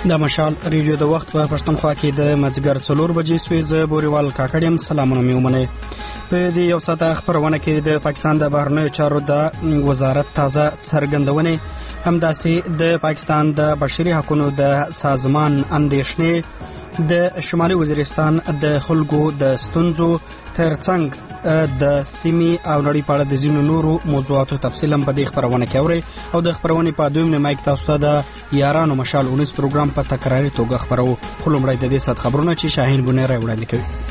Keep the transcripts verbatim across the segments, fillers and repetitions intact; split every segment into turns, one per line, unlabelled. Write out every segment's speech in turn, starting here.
د مشال ریډیو د وخت په پښتونخوا کې د مازیګر څلور بجې سوي ز بوريوال کاکړم سلامونه مې ومنه. په دې یو ساعت خبرونه کې د پاکستان د بهرنیو چارو د وزارت تازه څرګندونه همداسې د پاکستان د بشري حقوقو د سازمان اندېښنې د شمالي وزیرستان د خلکو د ستونزو ترڅنګ د سیمې او نړۍ په اړه د ځینو نورو موضوعاتو تفصیلا په دې خبرونه کې اوري او د خبرونې په دویم نیمه کې تاسو ته د یارانو مشال اونیس پروګرام په تکراري توګه خبرو. خو لومړی د دې سات خبرونه چې شاهین بنيره وړاندې کوي.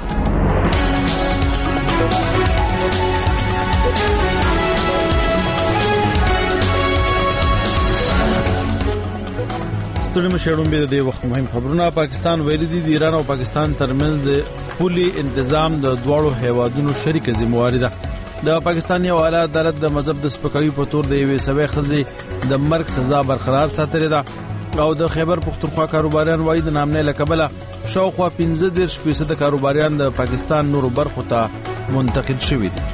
ستړي مشرون به د وخت مهم خبرونه. پاکستان ویلي دي د ایران او پاکستان ترمنځ د پولي انتظام د دواړو هیوادونو شریکه ذمہواری ده. د پاکستاني اعلی عدالت د مذهب د سپکاوي په تور د یوې سوي خزې د مرګ سزا برقرار ساتلې ده او د خیبر پختونخوا کاروباریان وايي د نامنې لقبله شاوخوا پنځه دېرش فیصد کاروباریان د پاکستان نورو برخو ته منتقل شوي دي.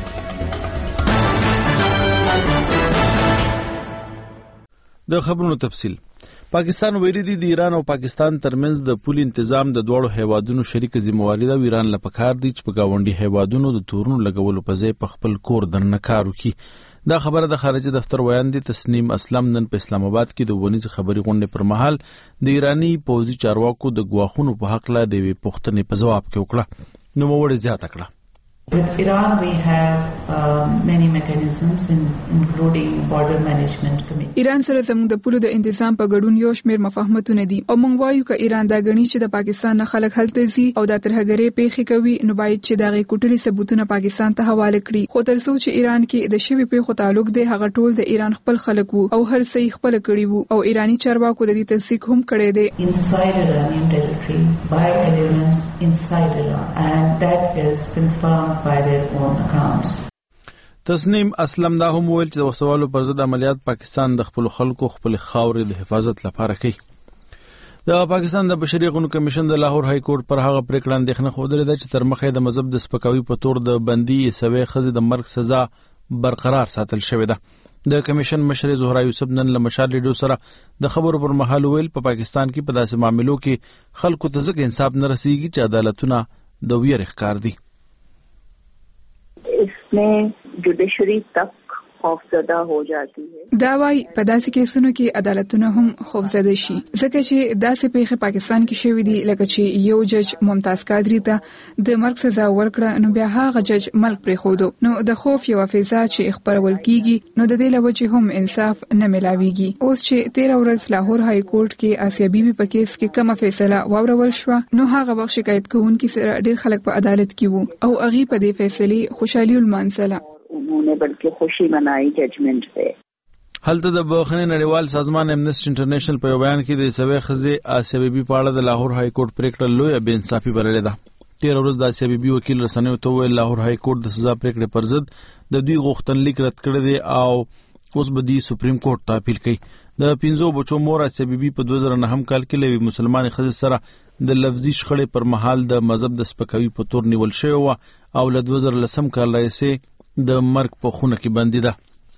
د خبرونو تفصیل. پاکستان ویلي دي د ایران او پاکستان ترمنځ د پولي انتظام د دوړو هیوادونو شریک ذمہواری ده. ایران لپاره دي چې په گاونډي هیوادونو د تورونو لګولو په ځای په خپل کور دننه کار وکړي. دا خبره د خارجه دفتر ویان دي تسنیم اسلم نن په اسلام آباد کې د ونیز خبري غونډې پر مهال د ایرانی پوځي چارواکو د غواخونو په حق لا د وی پښتنې په جواب کې وکړه. نو موړ زیاته کړه.
With Iran, we have uh, many mechanisms, in, including border management committee.
ایران سره زموږ د پولو د انتظام په ګډون یو شمېر مفاهمتونه دي او موږ وایو چې ایران دا غني چې د پاکستان نه خلک هلته زی او د ترهګرۍ پیښې کوي نو باید چې دغه کوټلي ثبوتونه پاکستان ته حواله کړي. خو تر څو چې ایران کې د شوی پیښو تعلق دی هغه ټول د ایران خپل خلک وو او هر څه خپل کړی وو او ایرانی چارواکو د دې تصدیق هم کړی دی.
Inside Iranian territory by elements inside Iran, and that is confirmed by their own accounts.
تسنیم اسلم دا هم ویل چې د وسوالو پر ضد عملیات پاکستان د خپل خلکو خپل خاورې د حفاظت لپاره کوي. د پاکستان د بشري حقوقو کمیشن د لاهور های کورټ پر هغه پریکړه اندېښنه خوده ده چې تر مخه د مذهب د سپکاوي په تور د بندي سوي خزې د مرګ سزا برقرار ساتل شوې ده. د کمیشن مشر زهرا یوسف نن له مشال ریډیو سره د خبرو پر مهال ویل په پا پاکستان کې په داسې معاملو کې خلکو ته ځکه انصاف نه رسیږي چې عدالتونه د ویر ښکار دي.
इसमें जुडिशरी तक خوفزده हो جاتی है.
دا وايي په داسې کیسونو کې عدالتونه هم خوفزده شي ځکه چې داسې پیښه پاکستان کې شوې دي لکه چې یو جج ممتاز قادری ته د مرګ سزا ورکړه نو بیا هغه جج ملک پرې خودو نو د خوف یو فضا چې خبرول کیږي نو د دې لوجه هم انصاف نه ملاويږي. اوس چې تیر ورځ لاهور های کورټ کې آسیا بیبي په کیس کې کومه فیصله واورول شو نو هغه وخت شکایت کوونکي سره ډیر خلک په عدالت کې وو او هغه په دې فیصله خوشحالي ولمانځله.
उन्होंने बल्कि खुशी मनाई जजमेंट पे.
هلته د بخښنې نړیوال سازمان امنیسټي انټرنیشنل په بیان کې د سوي خزې آسیا بیبي په اړه د لاهور های کورټ پریکړه لوی بې انصافي بللې ده. تیر ورځ د آسیا بیبي وکیل رسنیو ته ویل لاهور های کورټ د سزا پریکړې پر ضد د دوی غوښتنلیک رد کړی دی او اوس به د سپریم کورټ ته اپیل کوي. د پنځو بچو مور آسیا بیبي په دوه زره نهم کال کې لوي مسلمان خزې سره د لفظي شخړې پر مهال د مذهب د سپکاوي په تور نیول شوی و او له دوه زره لسم کال راهیسې د مرګ په خونه کې بندي ده.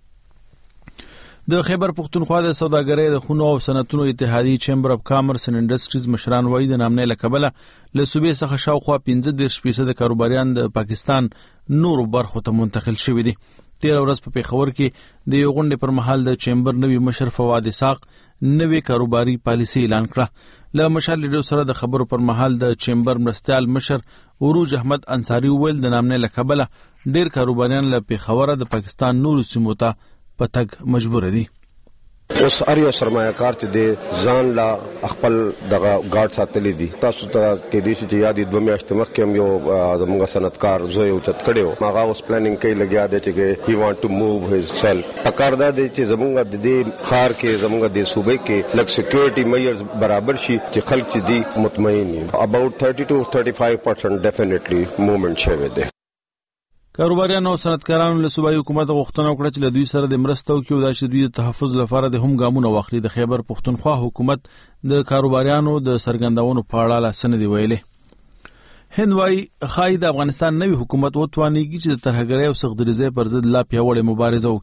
د خیبر پختونخوا د سوداګرۍ د خونو او صنعتونو اتحادیې چیمبر اف کامرس اینڈ انډسټریز مشران وايي د نامنې لقبله له صوبې څخه شاوخوا پنځه دېرش فیصد کاروباریان د پاکستان نورو برخو ته منتقل شوي دي. تیر ورځ په پیښور کې د یو غونډې پر مهال د چیمبر نوي مشر فواد اسحاق نوې کاروباري پالیسي اعلان کړه. له مشال ریډیو سره د خبرو پر مهال د چیمبر مرستیال مشر عروج احمد انصاری ویل د نامنې لقبله ډیر کاروباریان له پیښور د پاکستان نورو سیمو ته پتګ مجبور دي.
اوس هر یو سرمایه‌کار چې د ځان لا خپل دغه ګارد ساتلې دي. تاسو ته کې دې چې یادې دوه میاشتې مخکې هم یو زموږ صنعتکار زوی او چت کړو هغه اوس پلانینګ کوي لګیا دی چې هی وانټ ټو موو هیز سیلف. پکار دا دی چې زموږ د دې خار کې زموږ د صوبې کې لک سکیورټي میجرز برابر شي چې خلک چې دي مطمئن وي. اباوت thirty to thirty-five percent ډیفینیټلی موومنت شوی دی.
کاروباریانو او صنعتکارانو له صوبایي حکومت غوښتنه وکړه چې له دوی سره د مرستو کې او د شدوی تحفظ لپاره د هم ګامونه واخلي. د خیبر پختونخوا حکومت د کاروباریانو د سرګندونو په اړه لاسنه دی ویلي. هند وايي خای د افغانستان نوي حکومت وتوانیږي چې د ترهګرۍ او سختګریزۍ پر ضد لا پیاوړې مبارزه وکړي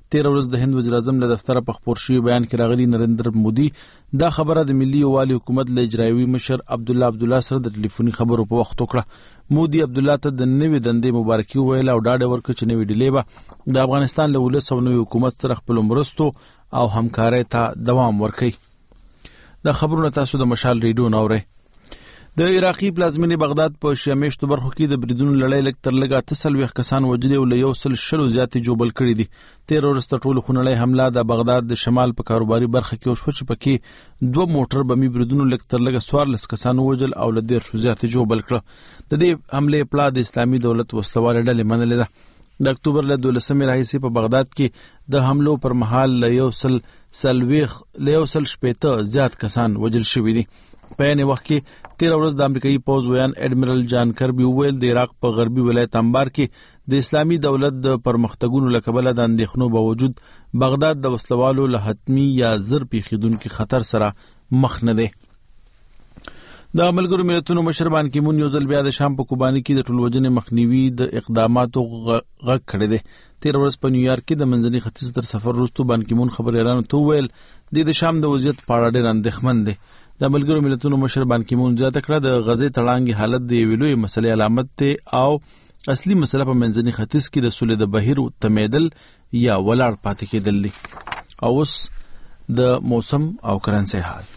تیر ورځ د هند وزیر اعظم له دفتر په خبر شوی بیان کې راغلی نریندر مودي دا خبره د ملي یووالي حکومت له اجرایوي مشر عبد الله عبد الله سره د ټلیفوني خبرو په وخت وکړه. مودي عبد الله ته د نوې دندې مبارکي وویل او ډاډ ورکړ چې نوې ډلې به د افغانستان له ولس او نوې حکومت سره خپل مرستو او همکارۍ ته دوام ورکړي. دا خبرونه تاسو د مشال ریډیو نورئ. د عراقي پلازمینې بغداد په شامیشتو برخو کې د بریدونو لړۍ لږ تر لږه اته څلوېښت کسان وژلي او له یو سل شلو زیاتې ژوبل کړي دي. تېره ورځ تر ټولو خونړۍ حمله د بغداد د شمال په کاروباري برخه کې وشوه چې پکې دوه موټر بمي بریدونو لږ تر لږه څوارلس کسان ووژل او له دېرشو زیاتې ژوبل کړه. د دې حملې پلا د اسلامي دولت وسلوالې ډلې منلې ده. د اکتوبر له دولسمې راهیسې په بغداد کې د حملو پر مهال له یو سل څلوېښت له یو سل شپېته زیات کسان وژل شوي دي. په یعنې وخت کې تېره ورځ د امریکایي پوځ ویان اډمیرل جان کربي وویل د عراق په غربي ولایت انبار کې د اسلامي دولت د پرمختګونو له کبله د اندېښنو باوجود بغداد د وسلوالو له حتمي یا زر پیښیدونکي خطر سره مخ نه دی. د ملګرو ملتونو مشر بان کی مون یو ځل بیا د شام په کوباني کې د ټولوژنې مخنیوي د اقداماتو غږ کړی دی. تېره ورځ په نیویارک کې د منځني ختیځ تر سفر وروسته بان کی مون خبریالانو ته وویل د شام د وضعیت په اړه ډېر اندېښمن دی. د ملګرو ملتونو مشر بان کی مون زیاته کړه د غزې تړانګې حالت د یوې لویې مسلې علامت دی او اصلي مسله په منځني ختیځ کې د سولې د بهیر تمیدل یا ولاړ پاتې کېدل دي. او اوس د موسم او کرنسي حال.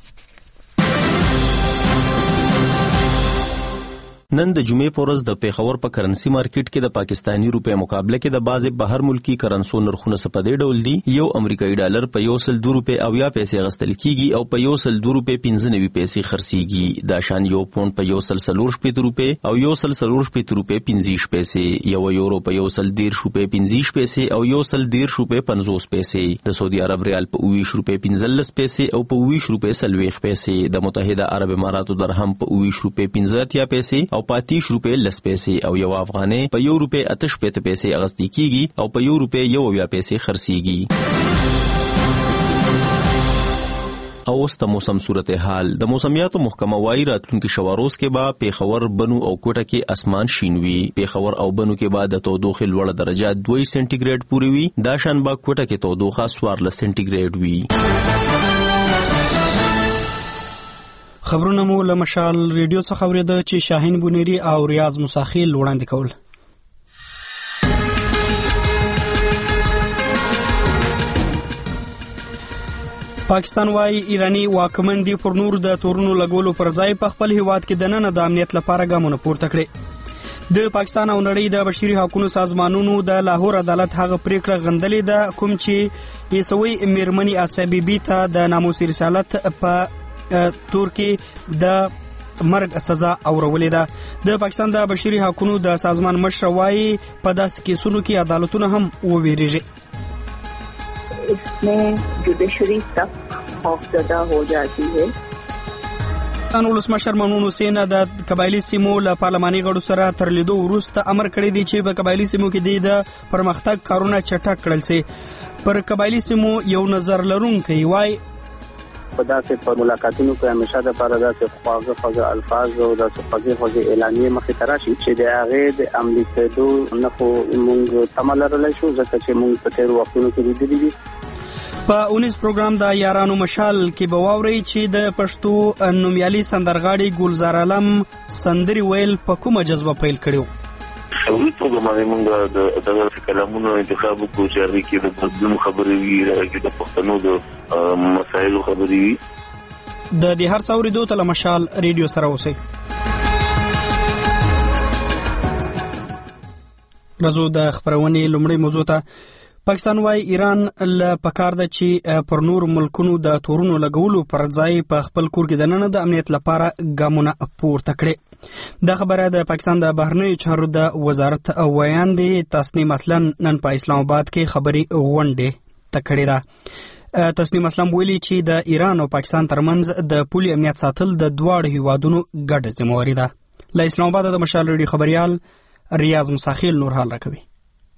نن د جمعې په ورځ د پیښور په کرنسي مارکیټ کې د پاکستانی روپې مقابله کې د بعضې بهر ملکی کرنسو نرخونه څه په دې ډول دي. یو امریکایي ډالر په یو سل دوه روپۍ اویا پیسې اخیستل کیږي او په یو سل دوه روپۍ پنځه نوي پیسې خرڅیږي. دا شان یو پونډ په یو سل څلور شپېته روپۍ او یو سل څلور شپېته روپۍ پنځه پیسې، یو یورو په یو سل دېرش روپۍ پنځه پیسې او یو سل دېرش روپۍ پنځوس پیسې، د سعودي عرب ریال په اوویشت روپۍ پنځلس پیسې او په اوویشت روپۍ څلوېښت پیسې، د متحده عرب اماراتو درهم په اوویشت روپۍ پنځه اتیا پیسې او په اتیش روپۍ لس پیسې او یو افغانۍ په یو روپۍ اته شپېته پیسې اخیستل کیږي او په یو روپۍ یو اویا پیسې خرڅیږي. او اوس د موسم صورتحال. د موسمیاتو محکمه وايي راتلونکي شپه روز کې به پیښور، بنو او کوټه کې اسمان شین وي. پیښور او بنو کې به د تودوخې لوړه درجه دوه سنټیګریډ پورې وي. دا شان به کوټه کې تودوخه څوارلس سنټیګریډ وي.
خبرونه مو له مشال ریډیو څخه اوریده چې شاهین بونیری او ریاض مساخیل وړاندې کول. پاکستان وايي ایرانی واکمن دي پر نور د تورونو لګولو پر ځای په خپل هیواد کې د نن د امنیت لپاره ګامونه پورته کړي. د پاکستان او نړۍ د بشري حقوقو سازمانونو د لاهور عدالت هغه پریکړه غندلې ده کوم چې یسوي میرمنی آسیا بیبي ته د ناموسي رسالت په ترکی د مرګ سزا اورولې ده. د پاکستان د بشري حقوقو د سازمان مشر وايي په داسې کیسونو کې عدالتونه هم وویریږي.
इसमें जुडिशरी तक खौफजदा हो जाती है.
ان ولسمشر مامنون حسین د قبایلی سیمو له پارلماني غړو سره تر لیدو وروسته امر کړی دی چې په قبایلی سیمو کې د پرمختګ کارونه چټک کړل شي. پر قبایلی سیمو یو نظر لرونکی وای
په داسې په ملاقاتونو کې همیشه د لپاره داسې خواږه خواږه الفاظ او داسې خواږه خواږه اعلامیې مخې ته راشي چې د هغې د عملي کېدو نه خو موږ تمه لرلی شو ځکه چې موږ په تېرو وختونو کې لیدلي دي.
په اونیز پروګرام د یارانو مشال کې به واورئ چې د پښتو نومیالي سندرغاړي ګلزار عالم سندري ویل په کومه جذبه پیل کړی و.
شاوري پروګرام باندې موږ د دغه کلامونو انتخاب وکړو چې هغې کې د بدلون خبرې وي، هغې کې د پښتنو د مسایلو خبرې وي.
د دې هر څه اورېدو ته له مشال ریډیو سره اوسئ. راځو د خپرونې لومړۍ موضوع ته. پاکستان وايي ایران له پکار ده چې پر نور ملکونو د تورونو لګولو پر ځای په خپل کور کې د نن د امنیت لپاره ګامونه پورته کړي. دا خبره د پاکستان د بهرنیو چارو د وزارت ویاندې تسنیم اسلم نن په اسلام آباد کې خبري غونډه تکړه ده. تسنیم اسلم ویلي چې د ایران او پاکستان ترمنځ د پولي امنیت ساتل د دواړو هیوادونو ګډه ذمہواري ده. له اسلام آباد د مشال ریډیو خبريال ریاض مساخیل نور حال راکوي.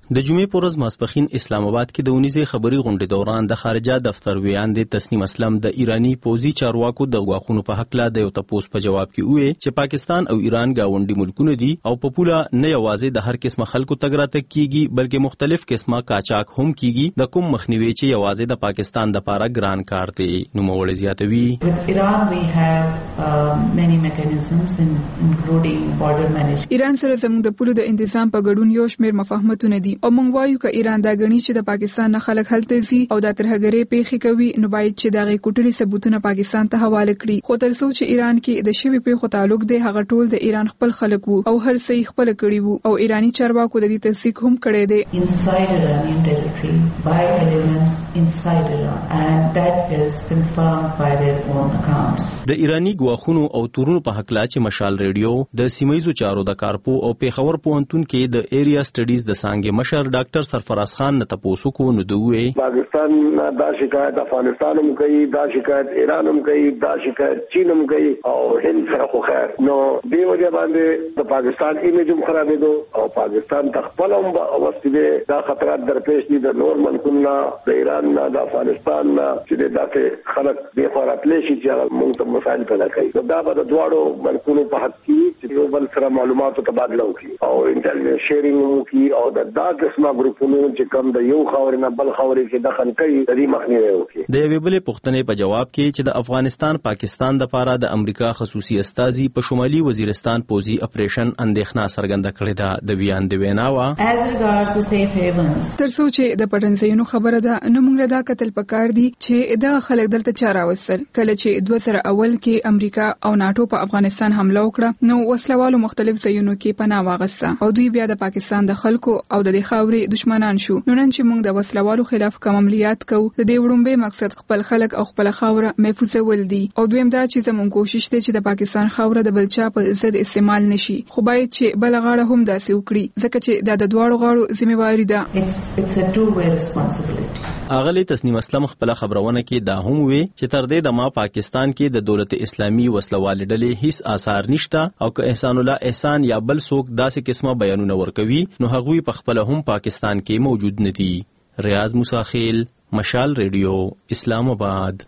د جمعې په ورځ ماسپخین اسلام آباد کې د ونیزې خبري غونډې دوران د خارجه دفتر ویاند تسنیم اسلم د ایرانی پوزي چارواکو د غواخونو په حق لا د یو تپوس په جواب کې وې چې پاکستان او ایران گاونډي ملکونه دي او په پوله نه یوازې د هر قسمه خلکو تګ راتګ کیږي بلکې مختلف قسمه قاچاق هم کیږي د کوم مخنیوي چې یوازې د پاکستان د پاره ګران کار دی نو مولوی زیاتوي.
With Iran we have uh, many mechanisms in, including border management.
ایران سره زموږ د پوله د تنظیم په ګډون یو شمېر مفاهمتونه دي او موږ وایو چې ایران دا غني چې د پاکستان نه خلک هلته زی او د ترهګری پیښې کوي نو باید چې دغه کوټري ثبوتونه پاکستان ته حواله کړي خو تر څو چې ایران کې د شوی پیښو تعلق دی هغه ټول د ایران خپل خلک وو او هر څه خپل کړی وو او ایرانی چارواکو د دې تصدیق هم کړی دی.
Inside Iranian territory by elements inside Iran and that is confirmed by their own accounts.
د ایرانی غواخونو او تورونو په حق لا چې مشال ریډیو د سیمایزو چارو د کارپو او پیښور پوهنتون کې د ایریا سټډیز د څنګه مشر ډاکټر سرفراز خان نه تاسو کو نو دوی
پاکستان دا شکایت افغانستان هم کوي دا شکایت ایران هم کوي دا شکایت چین هم کوي او هند سره خو خیر نو دی وجه باندې د پاکستان ایمیج هم خرابېدو او پاکستان تخپل هم واستې دا خطرات درپېښ دي د نور ملکونو د ایران نه د افغانستان نه چې داسې خلک به خوراتلی شي چې موږ ته مسایل پیدا کوي دا به د دواړو ملکونو په حق کې چې یو بل سره معلوماتو تبادله وکړي او انټرنیټ شیرینګ وکړي او د دا قسمه ګروپونو چې کوم د یو خاورې نه بل خاورې کې دخل کوي د دې مخنیوي وکړي.
د یوې بلې پوښتنې په جواب کې چې د افغانستان پاکستان د پاره د امریکا خصوصي استازي په شمالي وزیرستان پوزي اپریشن اندېښنه څرګنده کړې ده د ویان د ویناوا
as regards to safe havens
تر څو چې د پټنځایونو خبره ده نو موږ دا کتل پکار دي چې دا خلک دلته چاره وسل کله چې دوه سره اول کې امریکا او ناتو په افغانستان حمله وکړه نو وسلوالو مختلف ځایونو کې پناه واغسته او دوی بیا د پاکستان د خلکو او د خاورې دشمنان شو نو نن چې موږ د وسلوالو خلاف کوم عملیات کوو د دې وړومبه مقصد خپل خلک او خپل خاوره محفوظول دي او دویم دا چې زموږ کوشش دی چې د پاکستان خاوره د بلچا په ضد استعمال نشي خو باید چې بل غاړه هم داسې وکړي ځکه چې دا د دواړو غاړو ذمہواری ده.
it's it's a two way responsibility.
اغلی تسنیم اسلم خپل خبرونه کې دا هم وی چې تر دې د ما پاکستان کې د دولت اسلامي وسلوال ډلې هیڅ آثار نشته او که احسان الله احسان یا بل څوک داسې قسمه بیانونه ورکوي نو هغوی په خپل هم پاکستان کې موجود نه دي. ریاض موسیخیل مشال ریډیو اسلام آباد.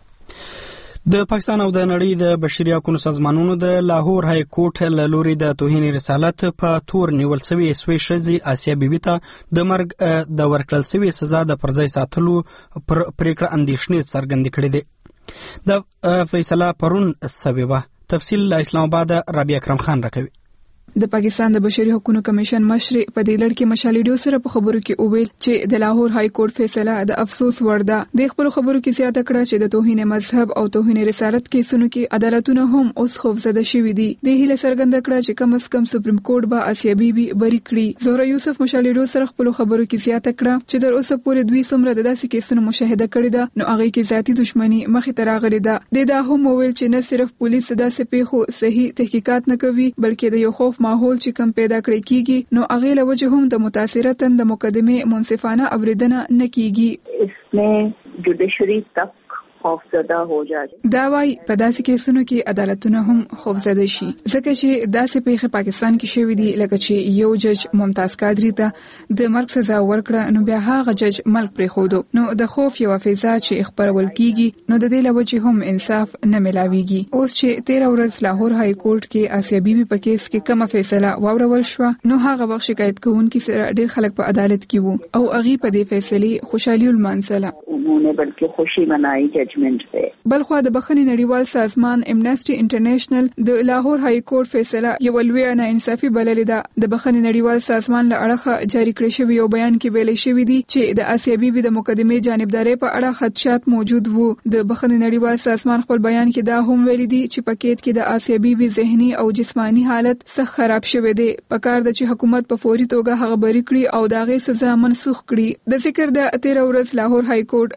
د پاکستان او د نړۍ د بشري حقوقو سازمانونو د لاهور های کورټ له لوري د توهین رسالت په تور نیول شوی سوي شذې آسیا بیبي ته د مرګ د ورکړل شوی سزا د پرځای ساتلو پر پریکړه اندیشنې څرګندې کړې ده. د فیصله پرون سببه تفصیل اسلام آباد رابعه اکرم خان راکوي.
د پاکستان د بشري حقوقو کمیشن مشر په دې لړ کې مشالېډیو سره په خبرو کې اوویل چې د لاهور های کورټ فیصله د افسوس وړ ده. د خپل خبرو کې زیاته کړه چې د توهین مذهب او توهین رسالت کیسونو کې عدالتونه هم اوس خوفزده شوي دي. د هیله څرګنده کړه چې کم از کم سپریم کورټ به آسیا بیبي بری کړي. زهره یوسف مشالېډیو سره خپل خبرو کې زیاته کړه چې تر اوسه پورې دوی څومره د داسې کیسونو مشاهده کړې ده نو هغه کې ذاتي دښمنی مخې ته راغلې ده. د دا هم وویل چې نه صرف پولیس داسې پیښو صحیح تحقیقات نه کوي بلکې د یو خوف ماحول چې کم پیدا کړی کیږي نو هغه له وجه هم د متاثره تن د مقدمه منصفانه اوریدنه نه کیږي.
اسمه جوډیشری تک خوفزده هو جائے.
دا وايي په داسې کیسونو کې عدالتونه هم خوفزده شي ځکه چې داسې پیښه پاکستان کې شوې دي لکه چې یو جج ممتاز قادری ته د مرګ سزا ورکړه نو بیا هغه جج ملک پرې خودو نو د خوف یو فضا چې خبرول کیږي نو د دې لوجه هم انصاف نه ملاويږي. اوس چې تیرا ورځ لاهور های کورټ کې آسیا بیبي په کیس کې کومه فیصله واورول شو نو هغه وخت شکایت کوونکي سره ډېر خلک په عدالت کې وو او هغه په دې فیصله خوشحالي المنزله
انہوں نے بلکہ خوشی منائی ججمنٹ سے.
بلخوا د بخښنې نړیوال سازمان امنیسټي انټرنیشنل د لاهور های کورټ فیصله یو لوی نه انصافي بللې ده. د بخښنې نړیوال سازمان له اړخه جاری کړی شوی یو بیان کې ویل شوی دی چې د آسیا بیبي د مقدمه جانبداري په اړه خدشات موجود وو. د بخښنې نړیوال سازمان خپل بیان کې دا هم ویل دي چې پکیټ کې د آسیا بیبي ذهني او جسمانی حالت سخت خراب شوی دی. پکار د چې حکومت په فوري توګه هغه بری کړی او داغه سزا منسوخ کړي. د ذکر د تیرا ورځ لاهور های کورټ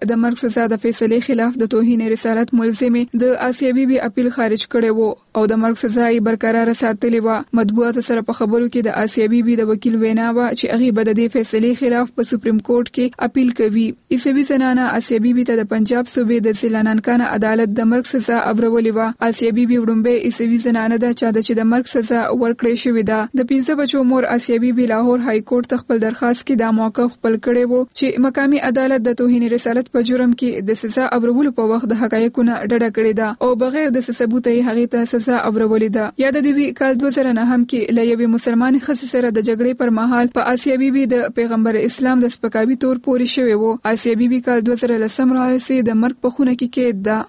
د مرګ سزا د فیصلې خلاف د توهین رسالت ملزمه د آسیا بیبي اپیل خارج کړي وو او د مرګ سزا یې برقرار ساتلې و. مطبوعات سره په خبرو کې د آسیا بیبي د وکیل وینا و چې هغه بد د فیصلې خلاف په سپریم کورټ کې اپیل کوي. عیسوي زنانه آسیا بیبي ته د پنجاب صوبې د سیلانانکان عدالت د مرګ سزا ابرولې و. آسیا بیبي وړومبه عیسوي زنانه ده چې د مرګ سزا ورکړې شوې ده. د پنځه بچو مور آسیا بیبي لاهور های کورټ ته خپل درخواست کې دا موقف خپل کړی وو چې مقامی عدالت د توهین رسالت په جرم کې د سزا ابرولو په وخت د حقایقو نه ډډه کړې ده او بغیر د ثبوت یې هغه ته سزا ابرولې ده. یاد دی وی کال دوه زره نه هم کې لېوي مسلمان خصي سره د جګړې پر مهال په آسیا بیبي د پیغمبر اسلام د سپکاوي تور پوري شوی وو. آسیا بیبي کال دوه زره لسم راځي د مرګ په خونه کې کې ده.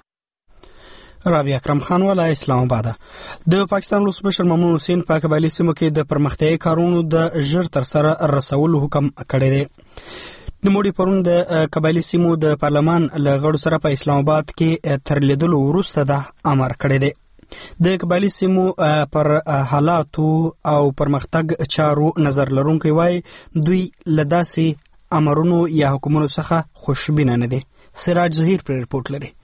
رابعه اکرم خان والا اسلام آباد. د پاکستان ولسمشر ممنون حسین په قبایلی سیمو کې د پرمختیايي کارونو د ژر تر سره رسولو حکم کړی دی. نوموړي پرون د قبایلی سیمو د پارلمان له غړو سره په اسلام آباد کې تر لیدلو وروسته د امر کړی دی. د قبایلی سیمو پر حالاتو او پرمختګ چارو نظر لرونکي وای دوی لداسې امرونو یا حکومتونو څخه خوشبینه نه دي. سراج ظهیر پر رپورټ لري.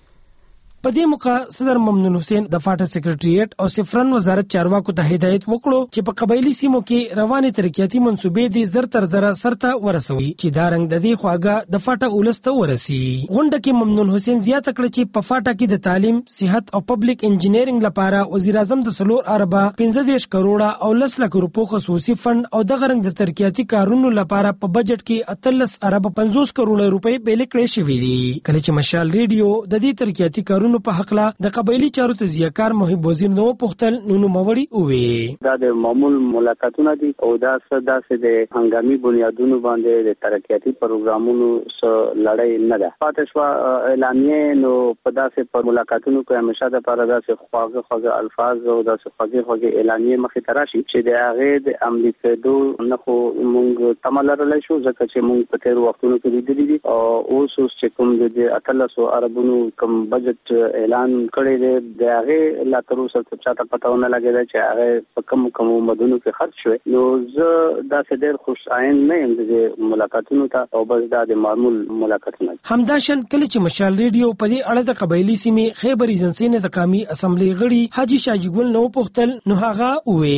په دې موقع صدر ممنون حسین د فاټا سیکریټریټ او سفرن وزارت چارواکو ته هدایت وکړو چې په قبایلی سیمو کې روانې ترقیاتي منصوبې دي زر تر زر سرته ورسوي چې دا رنګ د دې خواګه د فاټا ولسته ورسي. غونډه کې ممنون حسین زیاته کړه چې په فاټا کې د تعلیم، صحت او پبلک انجینرینګ لپاره وزیر اعظم د سلور اربه پنځه دېرش کروڑه او لس لک روپو خصوصي فند او د غرنګ د ترقیاتي کارونو لپاره په بجټ کې اتلس اربه پنځوس کروڑه روپۍ بیل کړې شوې دي. کله چې مشال ریډیو د دې ترقیاتي کارونو په حقله د قبایلی چارو تزیهکار محب وزیر نو پختل نونو موري اوه
دا د معمول ملاقاتونه دي او دا صدا سه د هنګامي بنیادونو باندې د ترقیاتي پروګرامونو سره لړۍ نه ده. پاتشوا اعلانیه نو په داسې پر ملاقاتونو کې همیشه د پاره داسې خواږه خواږه الفاظ او داسې خواږه خواږه اعلانیه مخې تراشي چې د هغه د عملي کېدو نه خو موږ تملرلای شو ځکه چې موږ په تیر وختونو کې لیدلي دي او اوس چې کوم د اتلسو اربونو کوم بجټ اعلان کړی دی د هغه لا تر اوسه چاته پتاونه لګیدا چې هغه په کوم کوم مدونو کې خرج شوی. نو زه دا ډېر خوش عین نه یم د ملاقاتونو ته او بس دا د معمول ملاقاتونه.
همداشن کله چې مشال ریډیو په دې اړه د قبایلی سیمې خیبر ایجنسی نه د قومي اسمبلی غړي حاجی شاجګل نو پختل نو هغه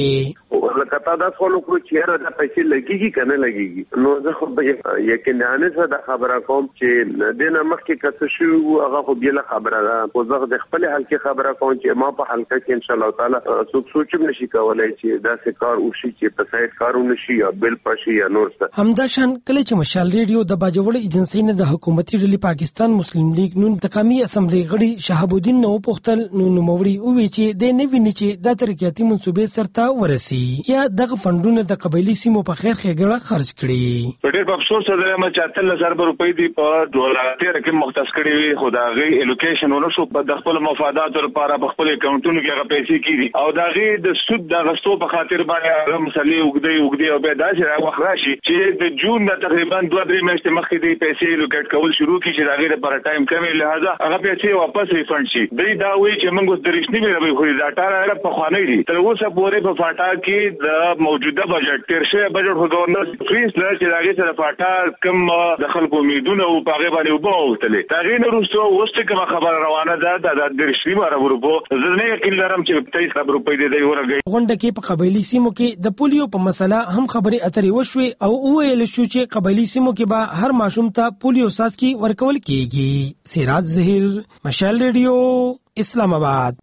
وې
لکه دا څول کړو چې را د پیسې لګيږي کنه لګيږي. نو زه خو به یقینانه څه د خبره کوم چې دنه مخکې کڅ شو هغه خو بیل خبره ده او زه د خپل حل کې خبره کوم چې ما په حلقه کې ان شاء الله تعالی څوک سوچم نشي کولای چې دا څه کار وشي چې په سایت کارونه شي یا بل پاشي یا نور څه.
همداشان کله چې مشال ریډیو د باجوړ ایجنسی نه د حکومتي ډلې پاکستان مسلم لیگ نون د قومي اسمبلی غړي شهاب الدین نو پختل نو نوموړي او وی چې د نوی نچې د ترقیاتي منصوبې سرته ورسي یا دغه فندونه د قبایلی سیمو په خیر خېګړه خرج کړي.
په ډېر په افسوس سره ما چاتل هزار روپۍ دی په ډالر کې مختص کړي وي خدای الوکیشن ونشو په د خپل مفادات لپاره په خپل اکاونټونو کې هغه پیسې کیږي او دا غي د سود د غستو په خاطر باندې هغه مسلې وګړي وګړي او به داسې راوخ راشي چې د جون د تقریبا دوه درې میاشتې مخکې د پیسې لوکیټ کول شروع کیږي چې دا غي لپاره ټایم کمی لہذا هغه پیسې واپس ریفند شي. دوی دا وایي چې موږ د رښتینی مې خو دا ټاره په خوانې دي تر اوسه پورې په فاټا کې د موجوده بجټ تیر شوی بجټ خو گورنر فریز لري چې دا غي سره فاټا کم د خلکو امیدونه او په غیبه باندې وبوتلې. دا غي نه روسو وسته کوم خبر روانه ده د درشي ماره وربو زه نه یقین لرم چې تیس روپۍ دی ورغی.
غونډه کې په قبایلی سیمو کې د پولیو په مسله هم خبرې اترې وشوي او ویل شو چې قبایلی سیمو کې به هر ماشوم ته پولیو ساسکی ورکول کیږي. سراج ظهیر مشال ریډیو اسلام آباد.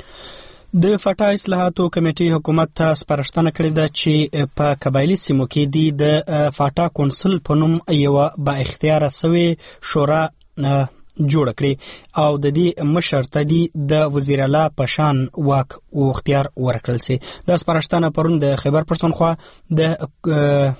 د فاټا اصلاحاتو کمیټې حکومت ته سپارښتنه کړې ده چې په قبایلی سیمو کې د فاټا کونسل په نوم یو با اختیار سوی شورا جوړ کړي او د دې مشر ته د وزیر اعلی په شان واک او اختیار ورکړل شي. د سپارښتنه پرون د خیبر پښتونخوا د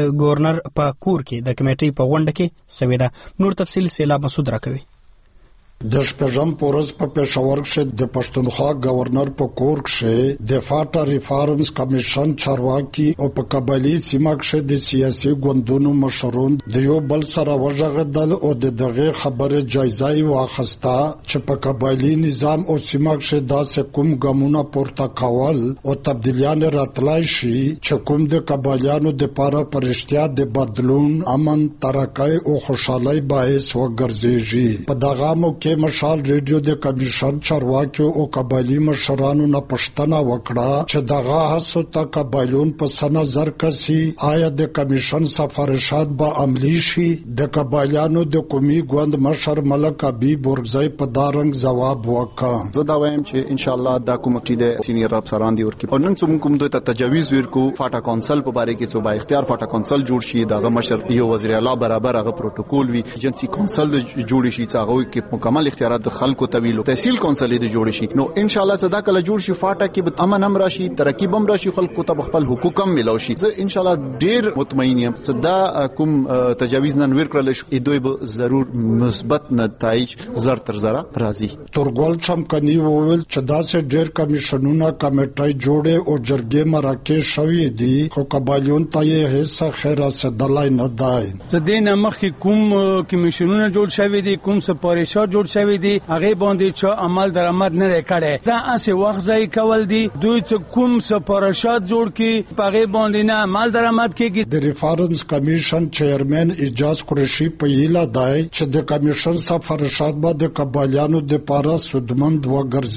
گورنر په کور کې د کمیټې په غونډه کې سوي ده. نور تفصیل سیلاب مسعود راکوي.
د شپږم پورز په پېښور کې د پښتونخوا گورنر په کور کې د فاټا ریفارمز کمیشن چارواکي او په قبایلی سیمه کې د سیاسي ګوندونو مشرون د یو بل سره وژغدل او د دغه خبره جایزه واخسته چې په قبایلی نظام او سیمه کې داسې کوم ګامونه پورته کول او تبدیلیان راتلای شي چې کوم د قبایلیانو د پاره پرشتیا د بدلون امن ترقی او خوشحالي باعث وګرځي. په دغه موقع مشال ریډیو د کمیشن چارواکي او قبایلی مشرانو نه پښتنه وکړه چې دغه هڅو ته قبایلون په سنظر کسي آیا د کمیشن سفارشات به عملی شي. د قبایلیانو د قومي ګوند مشر ملک ابي بورګزای په دارنګ جواب وکړ.
زه دا وایم چې ان شاء الله دا کمیټه د سینیئر افسران دی ورکی او نن څوم کوم دوی ته تجاویز ورکو فاټا کونسل په باره کې څو با اختیار فاټا کونسل جوړ شي دغه مشر یو وزیر اعلی برابر هغه پروتوکول وی ایجنسی کونسل جوړ شي څنګه کې مکمل اختیارات د خلکو طویل تحصیل کونسل د جوړ شي نو ان شاء الله صدا کله جوړ شي فاټا کې به امن هم راشي ترقی بم راشي خلکو ته خپل حقوق هم ملو شي. زه ان شاء الله ډیر مطمئن یم صدا کوم تجاویز نن ورکړل شي دوی به ضرور مثبت نتایج زر تر زره راځي.
تورګل چمکني وویل چې دا چې ډیر کمیشنونه کمیټه جوړه او جرګې مراکز شوې دي خو قبایلیون ته یې هیڅ خیر رسیدلای نه دی.
زدين مخکې کوم کمیشنونه جوړ شوی دي کوم سپارښت جوړ شوی دي هغه باندې چې عمل درآمد نه کړي دا اسه وخت ځای کول دي دوی چې کوم سپارښت جوړ کی هغه باندې نه عمل درآمد کیږي.
د ریفارمز کمیشن چیرمن اجازه قریشي په یلا دای چې د کمیشن سفارشات به د قبایلیانو د پاره سودمند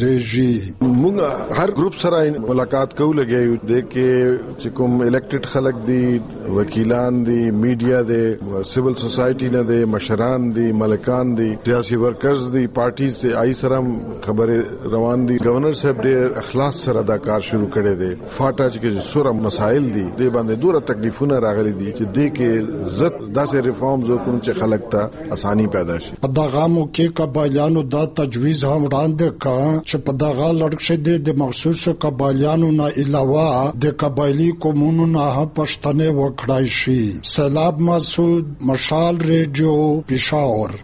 وګرځي.
موږ هر ګروپ سره ملاقات کوو لګیو د کې چې کوم الیکټډ خلک دي وکیلان دي میډیا دي سیول سوسایټي نه دي مشران دي ملکان دي سیاسي ورکرز دي پارټیز دي آی سره خبره روان دي. گورنر صاحب ډېر اخلاص سره دا کار شروع کړی دی. فاټا چې سوره مسائل دي د باندې دوره تکلیفونه راغلي دي چې د کې زت داسې ریفارمز وکړو چې خلک ته اساني پیدا شي.
په دغه موقع قبایلیانو دا تجویز هم وړاندې کړ چې په دغه لړکشه د مخصوص قبایلیانو نه علاوه د قبایلی قومونو نه هم پښتنه وکړای شي. سلام مسعود مشال ریډیو پېښور.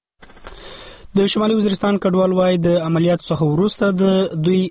د شمالي وزیرستان کډوال وای د عملیات څخه وروسته د دوی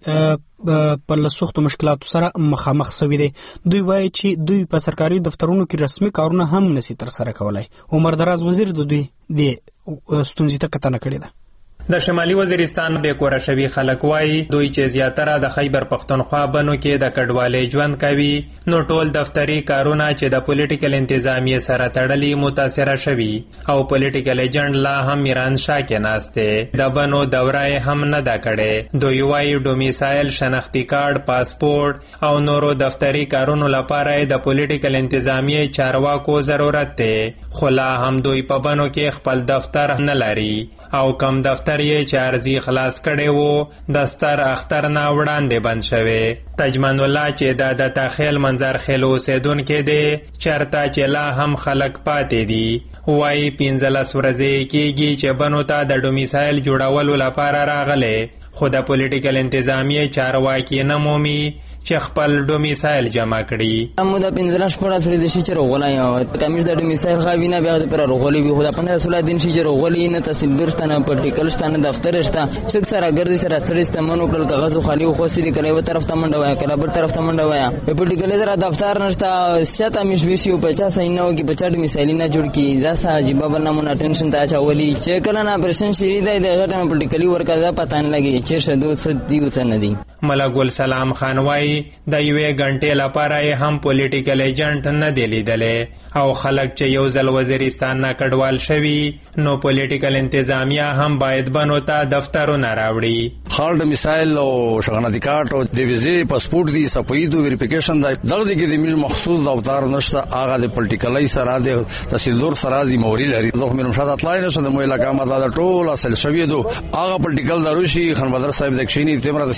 په لسوختو مشکلاتو سره مخامخ شوي دي. دوی وایي چې دوی په سرکاري دفترونو کې رسمي کارونه هم نشي تر سره کولای. عمر دراز وزیر د دوی د ستونزې ته کتنه کړې ده.
د شمالي وزیرستان به کور شوی خلک وای دوی چې زیاتره د خیبر پختونخوا بنو کې د کډوالۍ ژوند کوي نو ټول دفتری کارونه چې د پولیټیکل انتظامیه سره تړلي متاثره شوي او پولیټیکل ایجنټ لا هم ایران شاه کې ناشته د بنو دورای هم نه دا کړي. دوی وای ډومیسایل شناختی کارت پاسپورت او نورو دفتری کارونو لپاره د پولیټیکل انتظامیه چارواکو ضرورت دی خو لا هم دوی په بنو کې خپل دفتر نه لري او کم دفتر یې چې عرضی خلاص کړي وو د ستر اختر نه وړاندې بند شوی. تجمن الله چې د د تاخیل منظر خیل اوسیدونکو دی چرته چې لا هم خلک پاتې دي وایي پنځلس ورځې کېږي چې بنو ته د ډومیسایل جوړولو لپاره راغلی خو د پولیټیکل انتظامیه چارواکي نه مومي چې خپل ډومیسایل جمع کړي.
مو د پنځلس شپږ ورځې د شي چې روغولای کمیش د ډومیسایل خاوی نه بیا پر روغولي وي خو د پندرہ سولہ دن شي چې روغولي نه تحصیل درستانه پټیکل ستانه دفتر شته څنګه سره ګرځي سره ستړي ستمنو کول کاغذ خالی خو سړي کله و طرف ته منډه وای کله بل طرف ته منډه وای په پټیکل سره دفتر نشته شته مش ویسیو پچاس اینو کې پچا ډومیسایل نه جوړ کی دا ساجي بابا نمونه ټینشن ته چاولي چې کله نه پرشن شری دی د غټه پټیکلی ورکا دا پتا نه لګي چې شدو صدی وته نه دی.
ملک ګل سلام خان وای د یوې غنټې لپاره هم پولیټیکل ایجنټ نه دی لیدلې او خلک چې یو ځل وزیرستان نه کډوال شوي نو پولیټیکل انتظامیه هم باید بنو ته دفترونه راوړي.
خال د مثال او شغنادي کارت او د ویزې پاسپورت دی سپیدو ویریفیکیشن دی دغه کې د میل مخصوص دفتر نشته هغه د پولیټیکلای سره د تحصیلدار سره د موري لري. زه مې مشاهده اطلاع نشه د مو علاقې ماده ټول اصل شوی دو هغه پولیټیکل دروشي خان بدر صاحب د کښینی تیمره تحصیلدارون دی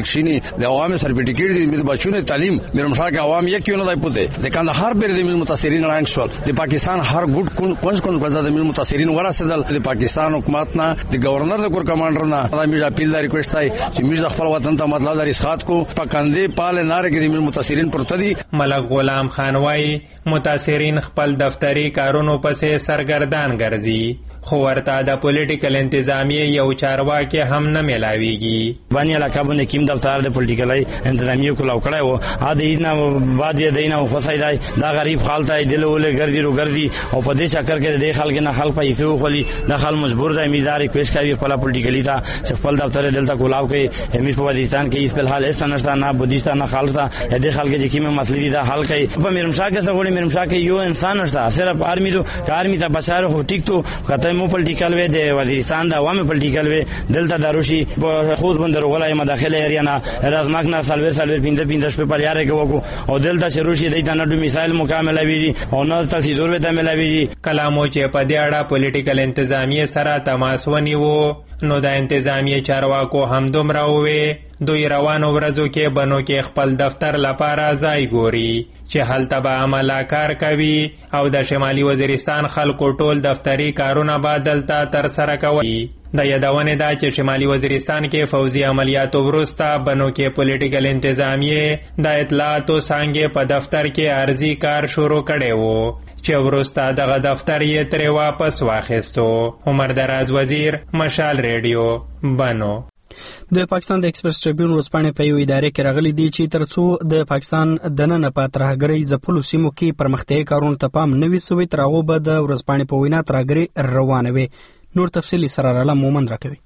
ویکسینی د عوام سرټیفیکیټ دي د بچونو تعلیم میرم شاه کې عوام یک کیونه دای پته د کندهار بیر د مل متاثرین رانګ شول د پاکستان هر ګډ کونج کونج غزا د مل متاثرین ورسېدل د پاکستان حکومت نه د گورنر د کور کمانډر نه د میډیا پیل د ریکوست دی چې موږ خپل وطن ته مطلب لري اسقاط کو پکندې پال نار کې د مل متاثرین پرته دي.
ملک غلام خان وايي متاثرین خپل دفتری کارونو پسې سرګردان ګرځي خو ورته د پولیټیکل انتظامیه یو چارواکي هم نه ملاويږي.
باندې علاقه باندې کیم دفتر د پولیټیکل انتظامیه کولاو کړه و ا دې نه بعد یې دینه فسای دی دا غریب خالته دلوله ګرځي رو ګرځي او په دې چکر کې د خلک نه خلک پیسې خولي د خل مجبور دی میداري پیش کوي په پولیټیکلی تا چې خپل دفتر دلته کولاو کوي امیر په وزیرستان کې په حال اس نشته نه بودیستا نه خالصه دې خلک چې کیمه مسلې دي دا حل کوي په میرمشا کې څنګه میرمشا کې یو انسان نشته صرف آرمی دو کارمی ته بچاره هو ټیک تو کته مو پولیټیکل وې د وزیرستان د عوامي پولیټیکل وې دلته دروشي په خود بندر غلای مداخله ایریا نه رازماک نه سالور سالور پینځه پینځه په پلیاره کې وکړو او دلته شروشي د تنډو مثال مکمل وی او نو تاسو دور وته ملوي
کلامو چې په دې اړه پولیټیکل انتظامیه سره تماس ونیو نو د انتظامیه چارواکو هم دومره وې دوی روانو ورځو کې بنو کې خپل دفتر لپاره ځای ګوري چې هلته به عمله کار کوي او د شمالي وزیرستان خلکو ټول دفتری کارونه به دلته ترسره کوي. د یادونه ده چې شمالي وزیرستان کې فوزي عملیاتو وروسته بنو کې پولیټیکل انتظامیه د اطلاعاتو څنګه په دفتر کې عرضی کار شروع کړي وو چې وروسته دغه دفتر یې ترې واپس واخیستو. عمر دراز وزیر مشال ریډیو بنو.
د پاکستان د ایکسپریس ټریبیون ورځپاڼې په یو ادارې کې راغلي دي چې ترڅو د پاکستان دننه په ترهګرۍ ځپلو سیمو کې پرمختیايي کارونو ته پام نه وي سوی تر هغو به د ورځپاڼې په وینا ترهګرۍ روانه وي. نور تفصیلی سره راله مومن راکوي.